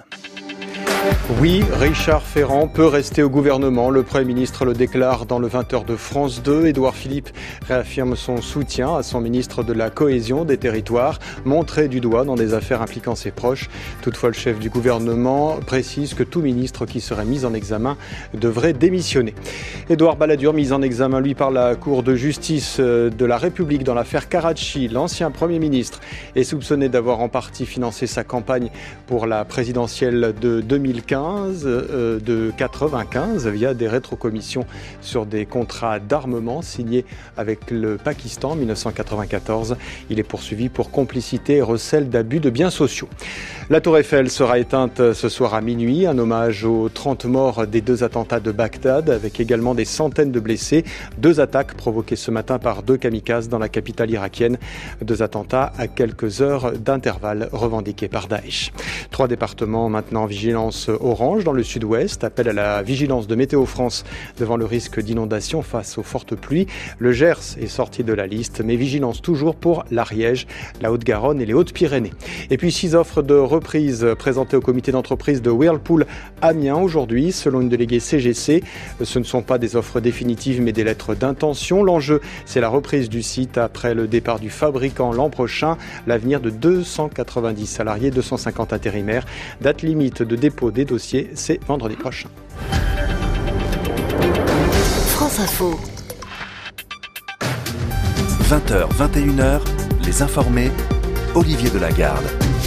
Oui, Richard Ferrand peut rester au gouvernement. Le Premier ministre le déclare dans le 20h de France 2. Édouard Philippe réaffirme son soutien à son ministre de la Cohésion des Territoires, montré du doigt dans des affaires impliquant ses proches. Toutefois, le chef du gouvernement précise que tout ministre qui serait mis en examen devrait démissionner. Édouard Balladur, mis en examen, lui, par la Cour de justice de la République dans l'affaire Karachi. L'ancien Premier ministre est soupçonné d'avoir en partie financé sa campagne pour la présidentielle de 2015, de 95 via des rétrocommissions sur des contrats d'armement signés avec le Pakistan en 1994. Il est poursuivi pour complicité et recel d'abus de biens sociaux. La Tour Eiffel sera éteinte ce soir à minuit, un hommage aux 30 morts des 2 attentats de Bagdad, avec également des centaines de blessés. 2 attaques provoquées ce matin par 2 kamikazes dans la capitale irakienne. 2 attentats à quelques heures d'intervalle revendiqués par Daesh. 3 départements maintenant en vigilance vigilance orange dans le sud-ouest. Appel à la vigilance de Météo France devant le risque d'inondation face aux fortes pluies. Le Gers est sorti de la liste, mais vigilance toujours pour l'Ariège, la Haute-Garonne et les Hautes-Pyrénées. Et puis 6 offres de reprise présentées au comité d'entreprise de Whirlpool Amiens aujourd'hui. Selon une déléguée CGC, ce ne sont pas des offres définitives mais des lettres d'intention. L'enjeu, c'est la reprise du site après le départ du fabricant l'an prochain. L'avenir de 290 salariés, 250 intérimaires. Date limite de dépôt des dossiers, c'est vendredi prochain. France Info. 20h, 21h, les informés, Olivier Delagarde.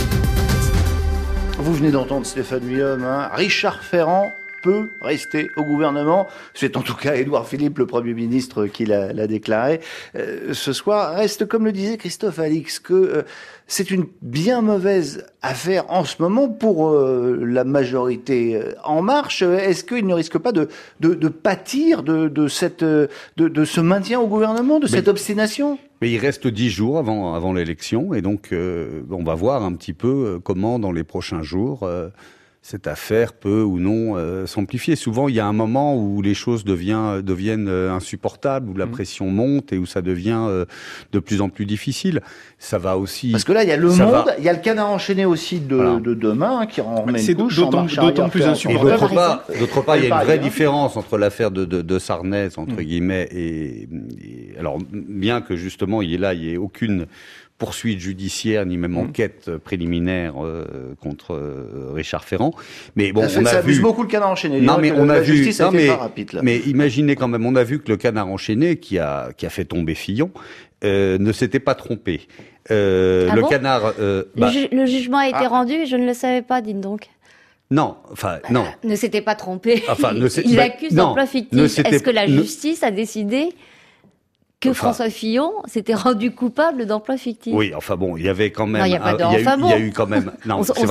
Vous venez d'entendre Stéphane Vuillaume, Richard Ferrand peut rester au gouvernement. C'est en tout cas Édouard Philippe, le Premier ministre, qui l'a déclaré. Ce soir, reste, comme le disait Christophe Alix, que c'est une bien mauvaise affaire en ce moment pour la majorité En Marche. Est-ce qu'il ne risque pas de pâtir de ce maintien au gouvernement, de cette obstination ? Mais il reste 10 jours avant l'élection, et donc on va voir un petit peu comment, dans les prochains jours, cette affaire peut ou non s'amplifier. Souvent, il y a un moment où les choses deviennent insupportables, où la pression monte et où ça devient de plus en plus difficile. Ça va aussi... Parce que là, il y a Le Monde, il y a le Canard enchaîné aussi de demain, qui en remet une couche. D'autant plus insupportable. D'autre part, il y a une vraie différence entre l'affaire de Sarnez, entre guillemets, et alors, bien que justement, il y ait aucune poursuite judiciaire ni même enquête préliminaire contre Richard Ferrand. Mais bon, ça abuse beaucoup le Canard enchaîné. Non, mais on a vu. Justice a été pas rapide, là. Mais imaginez quand même, on a vu que le Canard enchaîné, qui a fait tomber Fillon, ne s'était pas trompé. Le Canard. Le jugement a été rendu et je ne le savais pas, dites donc. Non, non. Ne s'était pas trompé. Il accuse d'emploi fictif. Est-ce que la justice a décidé que François Fillon s'était rendu coupable d'emploi fictif? Oui, il y avait quand même... Non, il n'y a pas il y a eu quand même... Non, c'est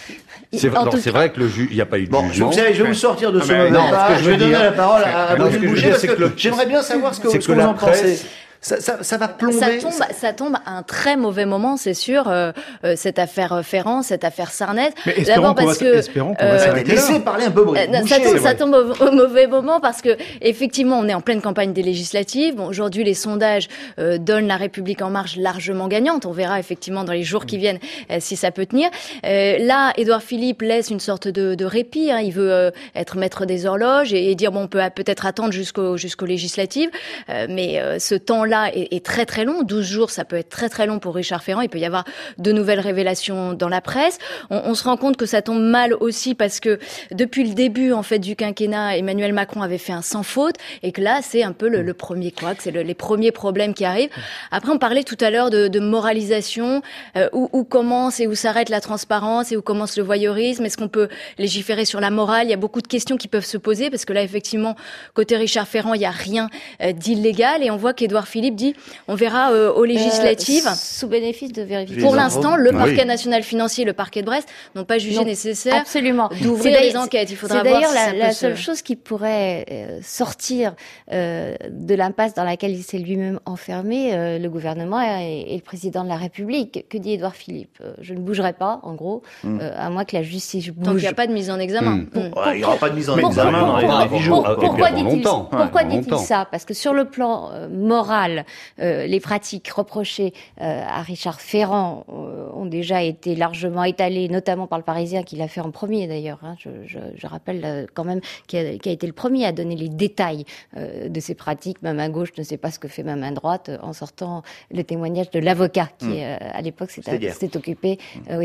vrai que le juge... Il n'y a pas eu de jugement. Vous savez, je vais vous sortir de ce mauvais pas. Je vais donner la parole à Brigitte Boucher, parce que j'aimerais bien savoir ce que vous en pensez. Ça va plomber. Ça tombe à un très mauvais moment, c'est sûr, cette affaire Ferrand, cette affaire Sarnez. D'abord parce que espérons qu'on va s'arrêter là. Laissez parler un peu Boucher. Ça tombe au mauvais moment parce que effectivement, on est en pleine campagne des législatives. Bon, aujourd'hui, les sondages donnent La République En Marche largement gagnante. On verra effectivement dans les jours qui viennent si ça peut tenir. Là, Édouard Philippe laisse une sorte de répit. Il veut être maître des horloges et dire on peut peut-être attendre jusqu'aux législatives, mais ce temps-là est très très long. 12 jours, ça peut être très très long pour Richard Ferrand. Il peut y avoir de nouvelles révélations dans la presse. On se rend compte que ça tombe mal aussi parce que depuis le début en fait du quinquennat, Emmanuel Macron avait fait un sans faute et que là c'est un peu le premier couac, c'est les premiers problèmes qui arrivent. Après, on parlait tout à l'heure de moralisation, où commence et où s'arrête la transparence et où commence le voyeurisme. Est-ce qu'on peut légiférer sur la morale? Il y a beaucoup de questions qui peuvent se poser parce que là effectivement côté Richard Ferrand il y a rien d'illégal et on voit qu'Édouard Philippe dit on verra aux législatives. Sous bénéfice de vérification. Pour l'instant, le parquet national financier et le parquet de Brest n'ont pas jugé nécessaire d'ouvrir les enquêtes. Il faudra voir si ça peut. C'est d'ailleurs la seule chose qui pourrait sortir de l'impasse dans laquelle il s'est lui-même enfermé, le gouvernement et le président de la République. Que dit Édouard Philippe? Je ne bougerai pas, en gros, à moins que la justice bouge. Tant qu'il n'y a pas de mise en examen. Il n'y aura pas de mise en examen dans les 10 jours. Pourquoi dit-il ça? Parce que sur le plan moral, les pratiques reprochées à Richard Ferrand ont déjà été largement étalées, notamment par le Parisien, qui l'a fait en premier d'ailleurs. Je rappelle quand même qui a été le premier à donner les détails de ces pratiques. Ma main gauche ne sait pas ce que fait ma main droite, en sortant le témoignage de l'avocat qui, à l'époque, s'est occupé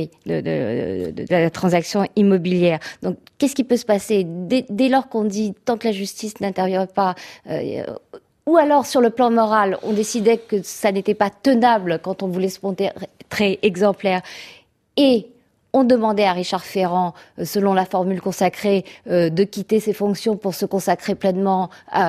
de la transaction immobilière. Donc, qu'est-ce qui peut se passer dès lors qu'on dit, tant que la justice n'intervient pas, ou alors, sur le plan moral, on décidait que ça n'était pas tenable quand on voulait se montrer très exemplaire. Et on demandait à Richard Ferrand, selon la formule consacrée, de quitter ses fonctions pour se consacrer pleinement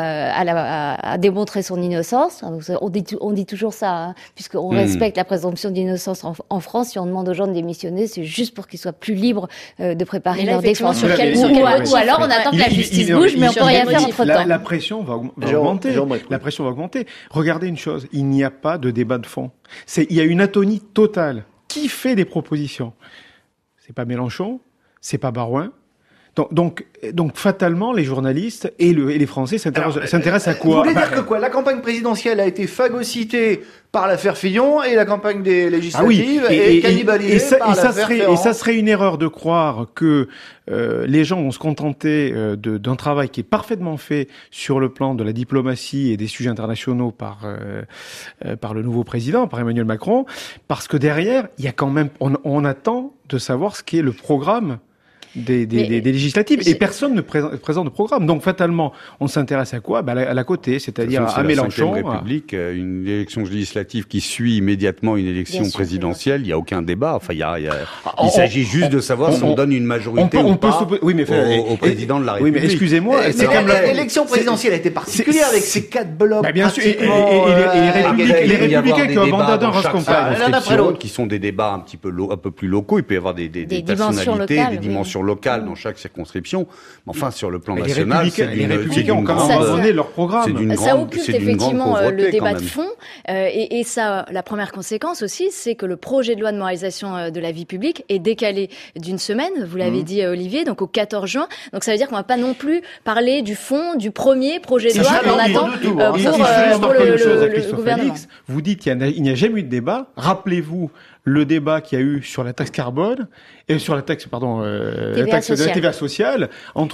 à démontrer son innocence. On dit toujours ça, puisqu'on respecte la présomption d'innocence en France. Si on demande aux gens de démissionner, c'est juste pour qu'ils soient plus libres de préparer leur défense. Ou alors on attend que la justice bouge, mais on peut rien faire entre-temps. La pression va augmenter. La pression va augmenter. Regardez une chose, il n'y a pas de débat de fond. Il y a une atonie totale. Qui fait des propositions? C'est pas Mélenchon, c'est pas Barouin, Donc fatalement, les journalistes et les Français s'intéressent à quoi? Vous voulez dire que quoi? La campagne présidentielle a été phagocytée par l'affaire Fillon et la campagne des législatives est cannibalisée par l'affaire Ferrand. Et ça serait une erreur de croire que les gens vont se contenter d'un travail qui est parfaitement fait sur le plan de la diplomatie et des sujets internationaux par le nouveau président, par Emmanuel Macron, parce que derrière, il y a quand même, on attend de savoir ce qu'est le programme des législatives et personne ne présente de programme. Donc fatalement, on s'intéresse à quoi? À la côté, c'est-à-dire à Mélenchon. La V République, une élection législative qui suit immédiatement une élection présidentielle, il n'y a aucun débat. Enfin, il s'agit juste de savoir si on donne une majorité ou pas au président de la République. Oui, mais excusez-moi, l'élection présidentielle a été particulière avec ces 4 blocs. Bien sûr, et les Républicains qui ont un mandat d'un race-campagne, qui sont des débats un peu plus locaux. Il peut y avoir des personnalités, des dimensions locales dans chaque circonscription. Mais enfin, sur le plan national, les Républicains ont quand même abandonné leur programme. Ça occulte effectivement le débat de fond. Et ça, la première conséquence aussi, c'est que le projet de loi de moralisation de la vie publique est décalé d'une semaine, vous l'avez dit Olivier, donc au 14 juin. Donc ça veut dire qu'on va pas non plus parler du fond du premier projet de loi qu'on attend pour le gouvernement. Vous dites qu'il n'y a jamais eu de débat. Rappelez-vous le débat qu'il y a eu sur la taxe carbone et sur la taxe, la taxe de la TVA sociale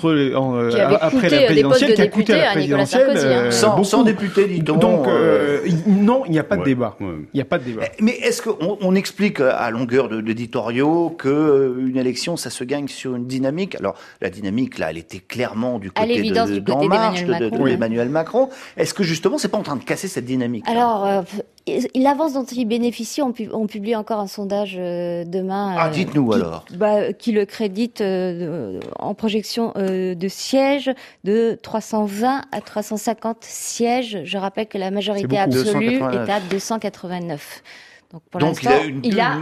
après la présidentielle, qui a coûté à la présidentielle sans députés, dit-on. Donc non, il n'y a pas de débat. Il n'y a pas de débat. Mais est-ce qu'on explique à longueur d'éditoriaux que une élection, ça se gagne sur une dynamique? Alors la dynamique là, elle était clairement du côté d'En Marche, d'Emmanuel Macron. Est-ce que justement, c'est pas en train de casser cette dynamique? Alors, l'avance dont il bénéficie, on publie encore un sondage demain. Dites-nous alors. Qui le crédite en projection de sièges de 320 à 350 sièges. Je rappelle que la majorité absolue est à 289. Donc pour l'instant, il a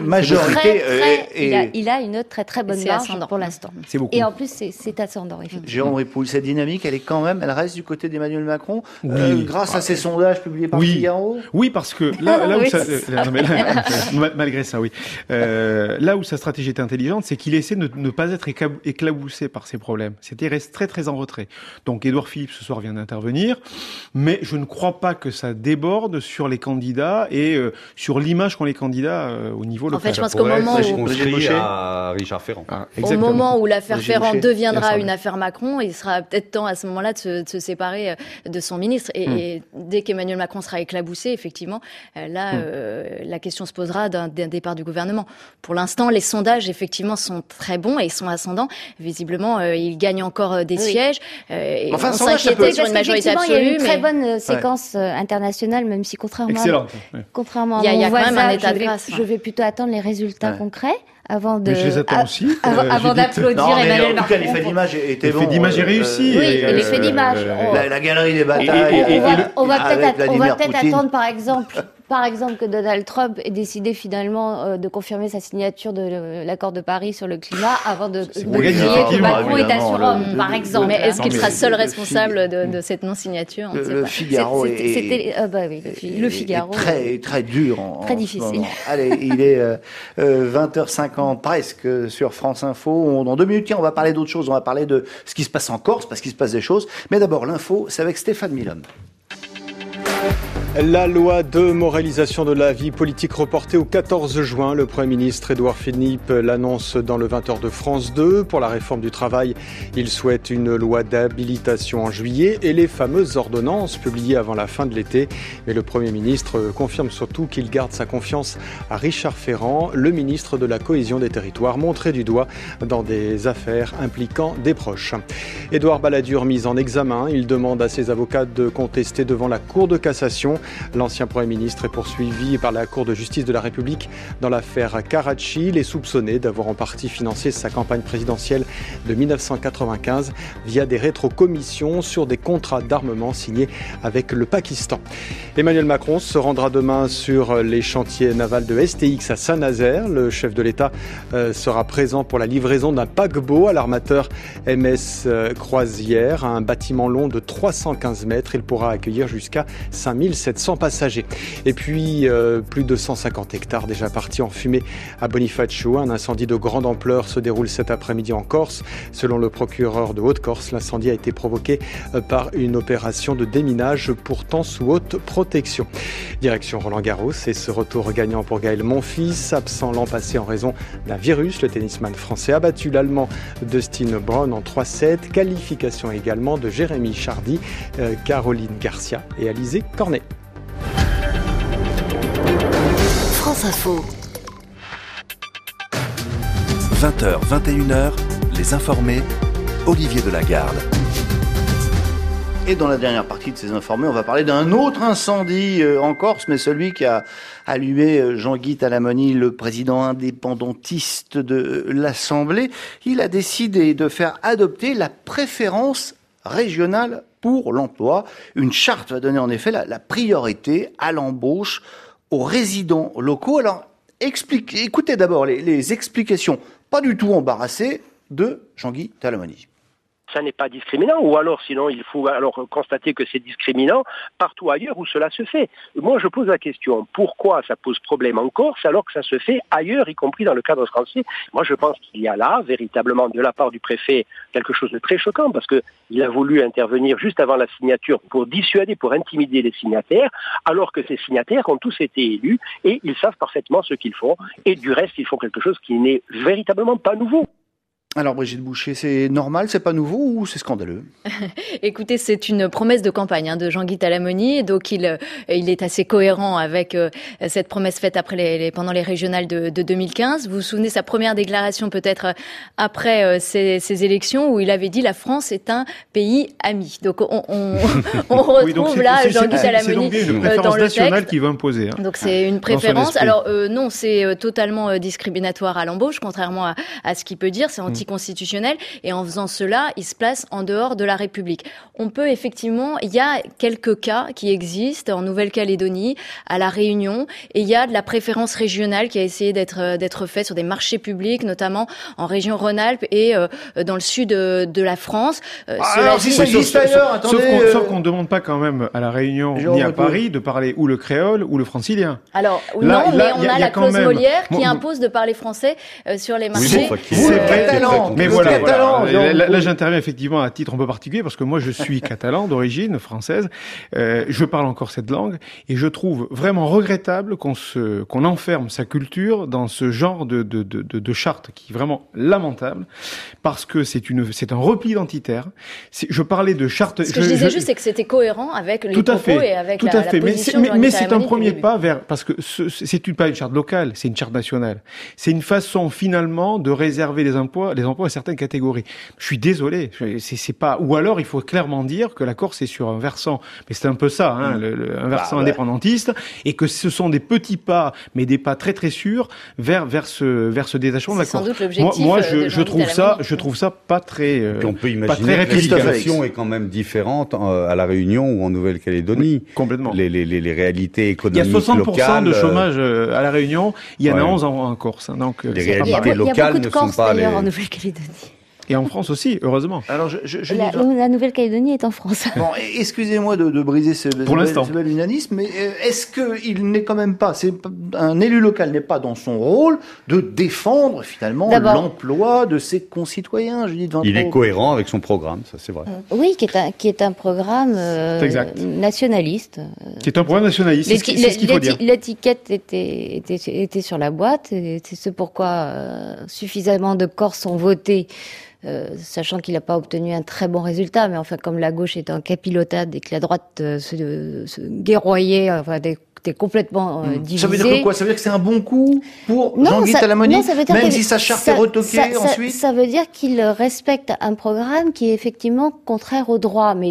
une très bonne marge pour l'instant. C'est beaucoup. Et en plus, c'est ascendant, effectivement. Jérôme Ripoul, cette dynamique, elle reste du côté d'Emmanuel Macron, grâce à ces sondages publiés par Figaro. Oui, parce que malgré ça, oui. Là où sa stratégie est intelligente, c'est qu'il essaie de ne pas être éclaboussé par ses problèmes. C'est-à-dire, il reste très en retrait. Donc, Édouard Philippe, ce soir, vient d'intervenir, mais je ne crois pas que ça déborde sur les candidats et sur l'image qu'ont les candidats au niveau local. En fait, je pense qu'au moment où l'affaire Ferrand deviendra une affaire Macron, il sera peut-être temps à ce moment-là de se séparer de son ministre. Et dès qu'Emmanuel Macron sera éclaboussé, effectivement, la question se posera d'un départ du gouvernement. Pour l'instant, les sondages, effectivement, sont très bons et ils sont ascendants. Visiblement, il gagne encore des sièges. Et on s'inquiétait sur une majorité absolue. Il y a une très bonne séquence internationale, même si contrairement à il y a mon voisin, état de grâce. Je vais plutôt attendre les résultats concrets avant de. Mais je les attends aussi. Avant d'applaudir Emmanuel Macron. En tout cas, l'effet d'image était bon. L'effet d'image est réussi. Oui, l'effet d'image. La galerie des batailles. On va peut-être attendre, par exemple, que Donald Trump ait décidé finalement de confirmer sa signature de l'accord de Paris sur le climat avant de crier que Macron est assurant, par exemple. Mais est-ce qu'il sera seul responsable de cette non-signature? Le Figaro le Figaro est très dur. Très difficile. Allez, il est 20h50 presque sur France Info. Dans 2 minutes, on va parler d'autre chose. On va parler de ce qui se passe en Corse, parce qu'il se passe des choses. Mais d'abord, l'info, c'est avec Stéphane Milon. La loi de moralisation de la vie politique reportée au 14 juin. Le Premier ministre Édouard Philippe l'annonce dans le 20h de France 2. Pour la réforme du travail, il souhaite une loi d'habilitation en juillet et les fameuses ordonnances publiées avant la fin de l'été. Mais le Premier ministre confirme surtout qu'il garde sa confiance à Richard Ferrand, le ministre de la Cohésion des Territoires, montré du doigt dans des affaires impliquant des proches. Édouard Balladur mis en examen. Il demande à ses avocats de contester devant la Cour de cassation. L'ancien Premier ministre est poursuivi par la Cour de justice de la République dans l'affaire Karachi. Il est soupçonné d'avoir en partie financé sa campagne présidentielle de 1995 via des rétrocommissions sur des contrats d'armement signés avec le Pakistan. Emmanuel Macron se rendra demain sur les chantiers navals de STX à Saint-Nazaire. Le chef de l'État sera présent pour la livraison d'un paquebot à l'armateur MS Croisière, un bâtiment long de 315 mètres. Il pourra accueillir jusqu'à 5700 400 passagers. Et puis, plus de 150 hectares déjà partis en fumée à Bonifacio. Un incendie de grande ampleur se déroule cet après-midi en Corse. Selon le procureur de Haute-Corse, l'incendie a été provoqué par une opération de déminage pourtant sous haute protection. Direction Roland-Garros et ce retour gagnant pour Gaël Monfils, absent l'an passé en raison d'un virus. Le tennisman français a battu l'Allemand Dustin Braun en 3-7. Qualification également de Jérémy Chardy, Caroline Garcia et Alizé Cornet. France Info. 20h, 21h, les informés, Olivier Delagarde. Et dans la dernière partie de ces informés, on va parler d'un autre incendie en Corse, mais celui qui a allumé Jean-Guy Talamoni, le président indépendantiste de l'Assemblée. Il a décidé de faire adopter la préférence régionale pour l'emploi. Une charte va donner en effet la priorité à l'embauche aux résidents locaux. Alors, écoutez d'abord les explications, pas du tout embarrassées, de Jean-Guy Talamoni. Ça n'est pas discriminant, ou alors sinon il faut alors constater que c'est discriminant partout ailleurs où cela se fait. Moi je pose la question, pourquoi ça pose problème en Corse alors que ça se fait ailleurs, y compris dans le cadre français? Moi je pense qu'il y a là véritablement de la part du préfet quelque chose de très choquant, parce qu'il a voulu intervenir juste avant la signature pour dissuader, pour intimider les signataires, alors que ces signataires ont tous été élus et ils savent parfaitement ce qu'ils font, et du reste ils font quelque chose qui n'est véritablement pas nouveau. Alors Brigitte Boucher, c'est normal, c'est pas nouveau ou c'est scandaleux? Écoutez, c'est une promesse de campagne de Jean-Guy Talamoni, donc il est assez cohérent avec cette promesse faite après pendant les régionales de 2015. Vous vous souvenez sa première déclaration peut-être après ces élections où il avait dit la France est un pays ami. Donc on retrouve oui, donc là Jean-Guy Talamoni c'est une préférence dans le nationale texte qui va imposer. Donc c'est une préférence. Alors non, c'est totalement discriminatoire à l'embauche, contrairement à ce qu'il peut dire. C'est anticonstitutionnel, et en faisant cela, il se place en dehors de la République. On peut effectivement, il y a quelques cas qui existent en Nouvelle-Calédonie, à La Réunion, et il y a de la préférence régionale qui a essayé d'être faite sur des marchés publics, notamment en région Rhône-Alpes et dans le sud de la France. Alors si ça existe ailleurs, attendez... Sauf qu'on ne demande pas quand même à La Réunion ni à Paris de parler ou le créole ou le francilien. Alors là, non, mais on a la clause Molière qui impose de parler français sur les marchés. C'est vrai. Mais voilà. Là, j'interviens effectivement à titre un peu particulier parce que moi, je suis catalan d'origine française. Je parle encore cette langue et je trouve vraiment regrettable qu'on enferme sa culture dans ce genre de charte qui est vraiment lamentable parce que c'est un repli identitaire. Je parlais de charte. Ce que je disais juste, c'est que c'était cohérent avec les propos et avec la position de mais c'est un premier pas vers, parce que c'est pas une charte locale, c'est une charte nationale. C'est une façon finalement de réserver les emplois à certaines catégories. Je suis désolé, c'est pas, ou alors il faut clairement dire que la Corse est sur un versant, mais c'est un peu ça, un versant indépendantiste, et que ce sont des petits pas, mais des pas très très sûrs vers ce détachement de la Corse. Moi, je trouve ça pas très. On peut imaginer que la situation est quand même différente à La Réunion ou en Nouvelle-Calédonie. Oui, complètement. Les réalités économiques locales. Il y a 60% de chômage à La Réunion, il y en a 11 en Corse. Donc les réalités locales ne sont pas en Nouvelle-Calédonie. Et en France aussi, heureusement. Alors, la Nouvelle-Calédonie est en France. Bon, excusez-moi de briser ce bel unanisme, mais est-ce qu'il n'est quand même pas, un élu local n'est pas dans son rôle de défendre finalement l'emploi de ses concitoyens, Judith Vintraud? Il est cohérent avec son programme, ça c'est vrai. Oui, qui est un programme nationaliste. Qui est un programme nationaliste, c'est ce qu'il faut dire. L'étiquette était sur la boîte, et c'est ce pourquoi suffisamment de Corses ont voté. Sachant qu'il n'a pas obtenu un très bon résultat, mais enfin comme la gauche est en capilotade et que la droite se guerroyait, était complètement divisé. Ça veut dire quoi? Ça veut dire que c'est un bon coup pour Jean-Guy Talamoni, même si sa charte est retoquée ensuite? Ça veut dire qu'il respecte un programme qui est effectivement contraire au droit, mais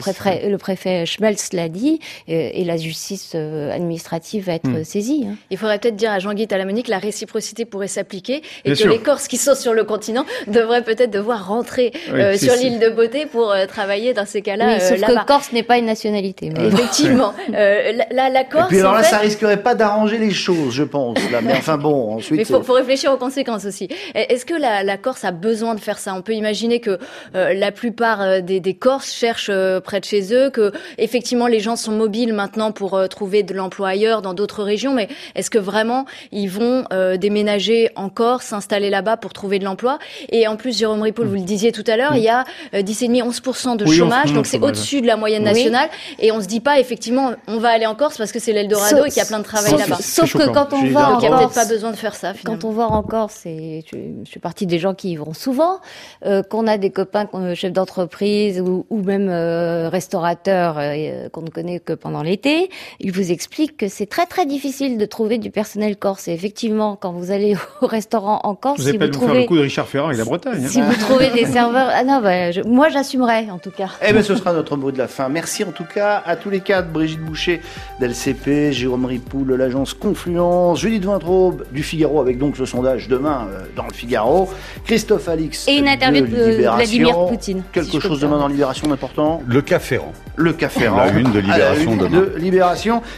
le préfet Schmelz l'a dit, et la justice administrative va être saisie. Il faudrait peut-être dire à Jean-Guy Talamoni que la réciprocité pourrait s'appliquer et que les Corses qui sont sur le continent devraient peut-être devoir rentrer sur l'île de Beauté pour travailler dans ces cas-là. Oui, sauf que Corse n'est pas une nationalité. Mais... Effectivement. La Corse alors là, fait... ça risquerait pas d'arranger les choses, je pense. Là. Mais enfin bon, ensuite... Mais faut réfléchir aux conséquences aussi. Est-ce que la Corse a besoin de faire ça? On peut imaginer que la plupart des Corses cherchent près de chez eux, que effectivement les gens sont mobiles maintenant pour trouver de l'emploi ailleurs, dans d'autres régions, mais est-ce que vraiment ils vont déménager en Corse, s'installer là-bas pour trouver de l'emploi? Et en plus, Jérôme Ripoll, vous le disiez tout à l'heure, il y a 10,5-11% de chômage, donc c'est au-dessus de la moyenne nationale, et on se dit pas effectivement on va aller en Corse parce que c'est l'Eldorado et qu'il y a plein de travail là-bas. Sauf que quand on va en Corse, il n'y a peut-être pas besoin de faire ça. Finalement. Quand on va en Corse, je suis partie des gens qui y vont souvent, qu'on a des copains chefs d'entreprise ou même restaurateurs qu'on ne connaît que pendant l'été, ils vous expliquent que c'est très très difficile de trouver du personnel corse. Et effectivement, quand vous allez au restaurant en Corse, vous n'allez pas nous faire le coup de Richard Ferrand et la Bretagne. Si vous trouvez des serveurs, moi j'assumerai en tout cas. Eh bien, ce sera notre mot de la fin. Merci en tout cas à tous les quatre, Brigitte Boucher d'LCP, Jérôme Ripoll de l'agence Confluence, Judith Vintraube du Figaro avec donc ce sondage demain dans le Figaro, Christophe Alix et une interview de Vladimir Poutine. Quelque chose demain dans Libération d'important. Le cas Ferrand. Le cas Ferrand. La une de Libération demain. De Libération.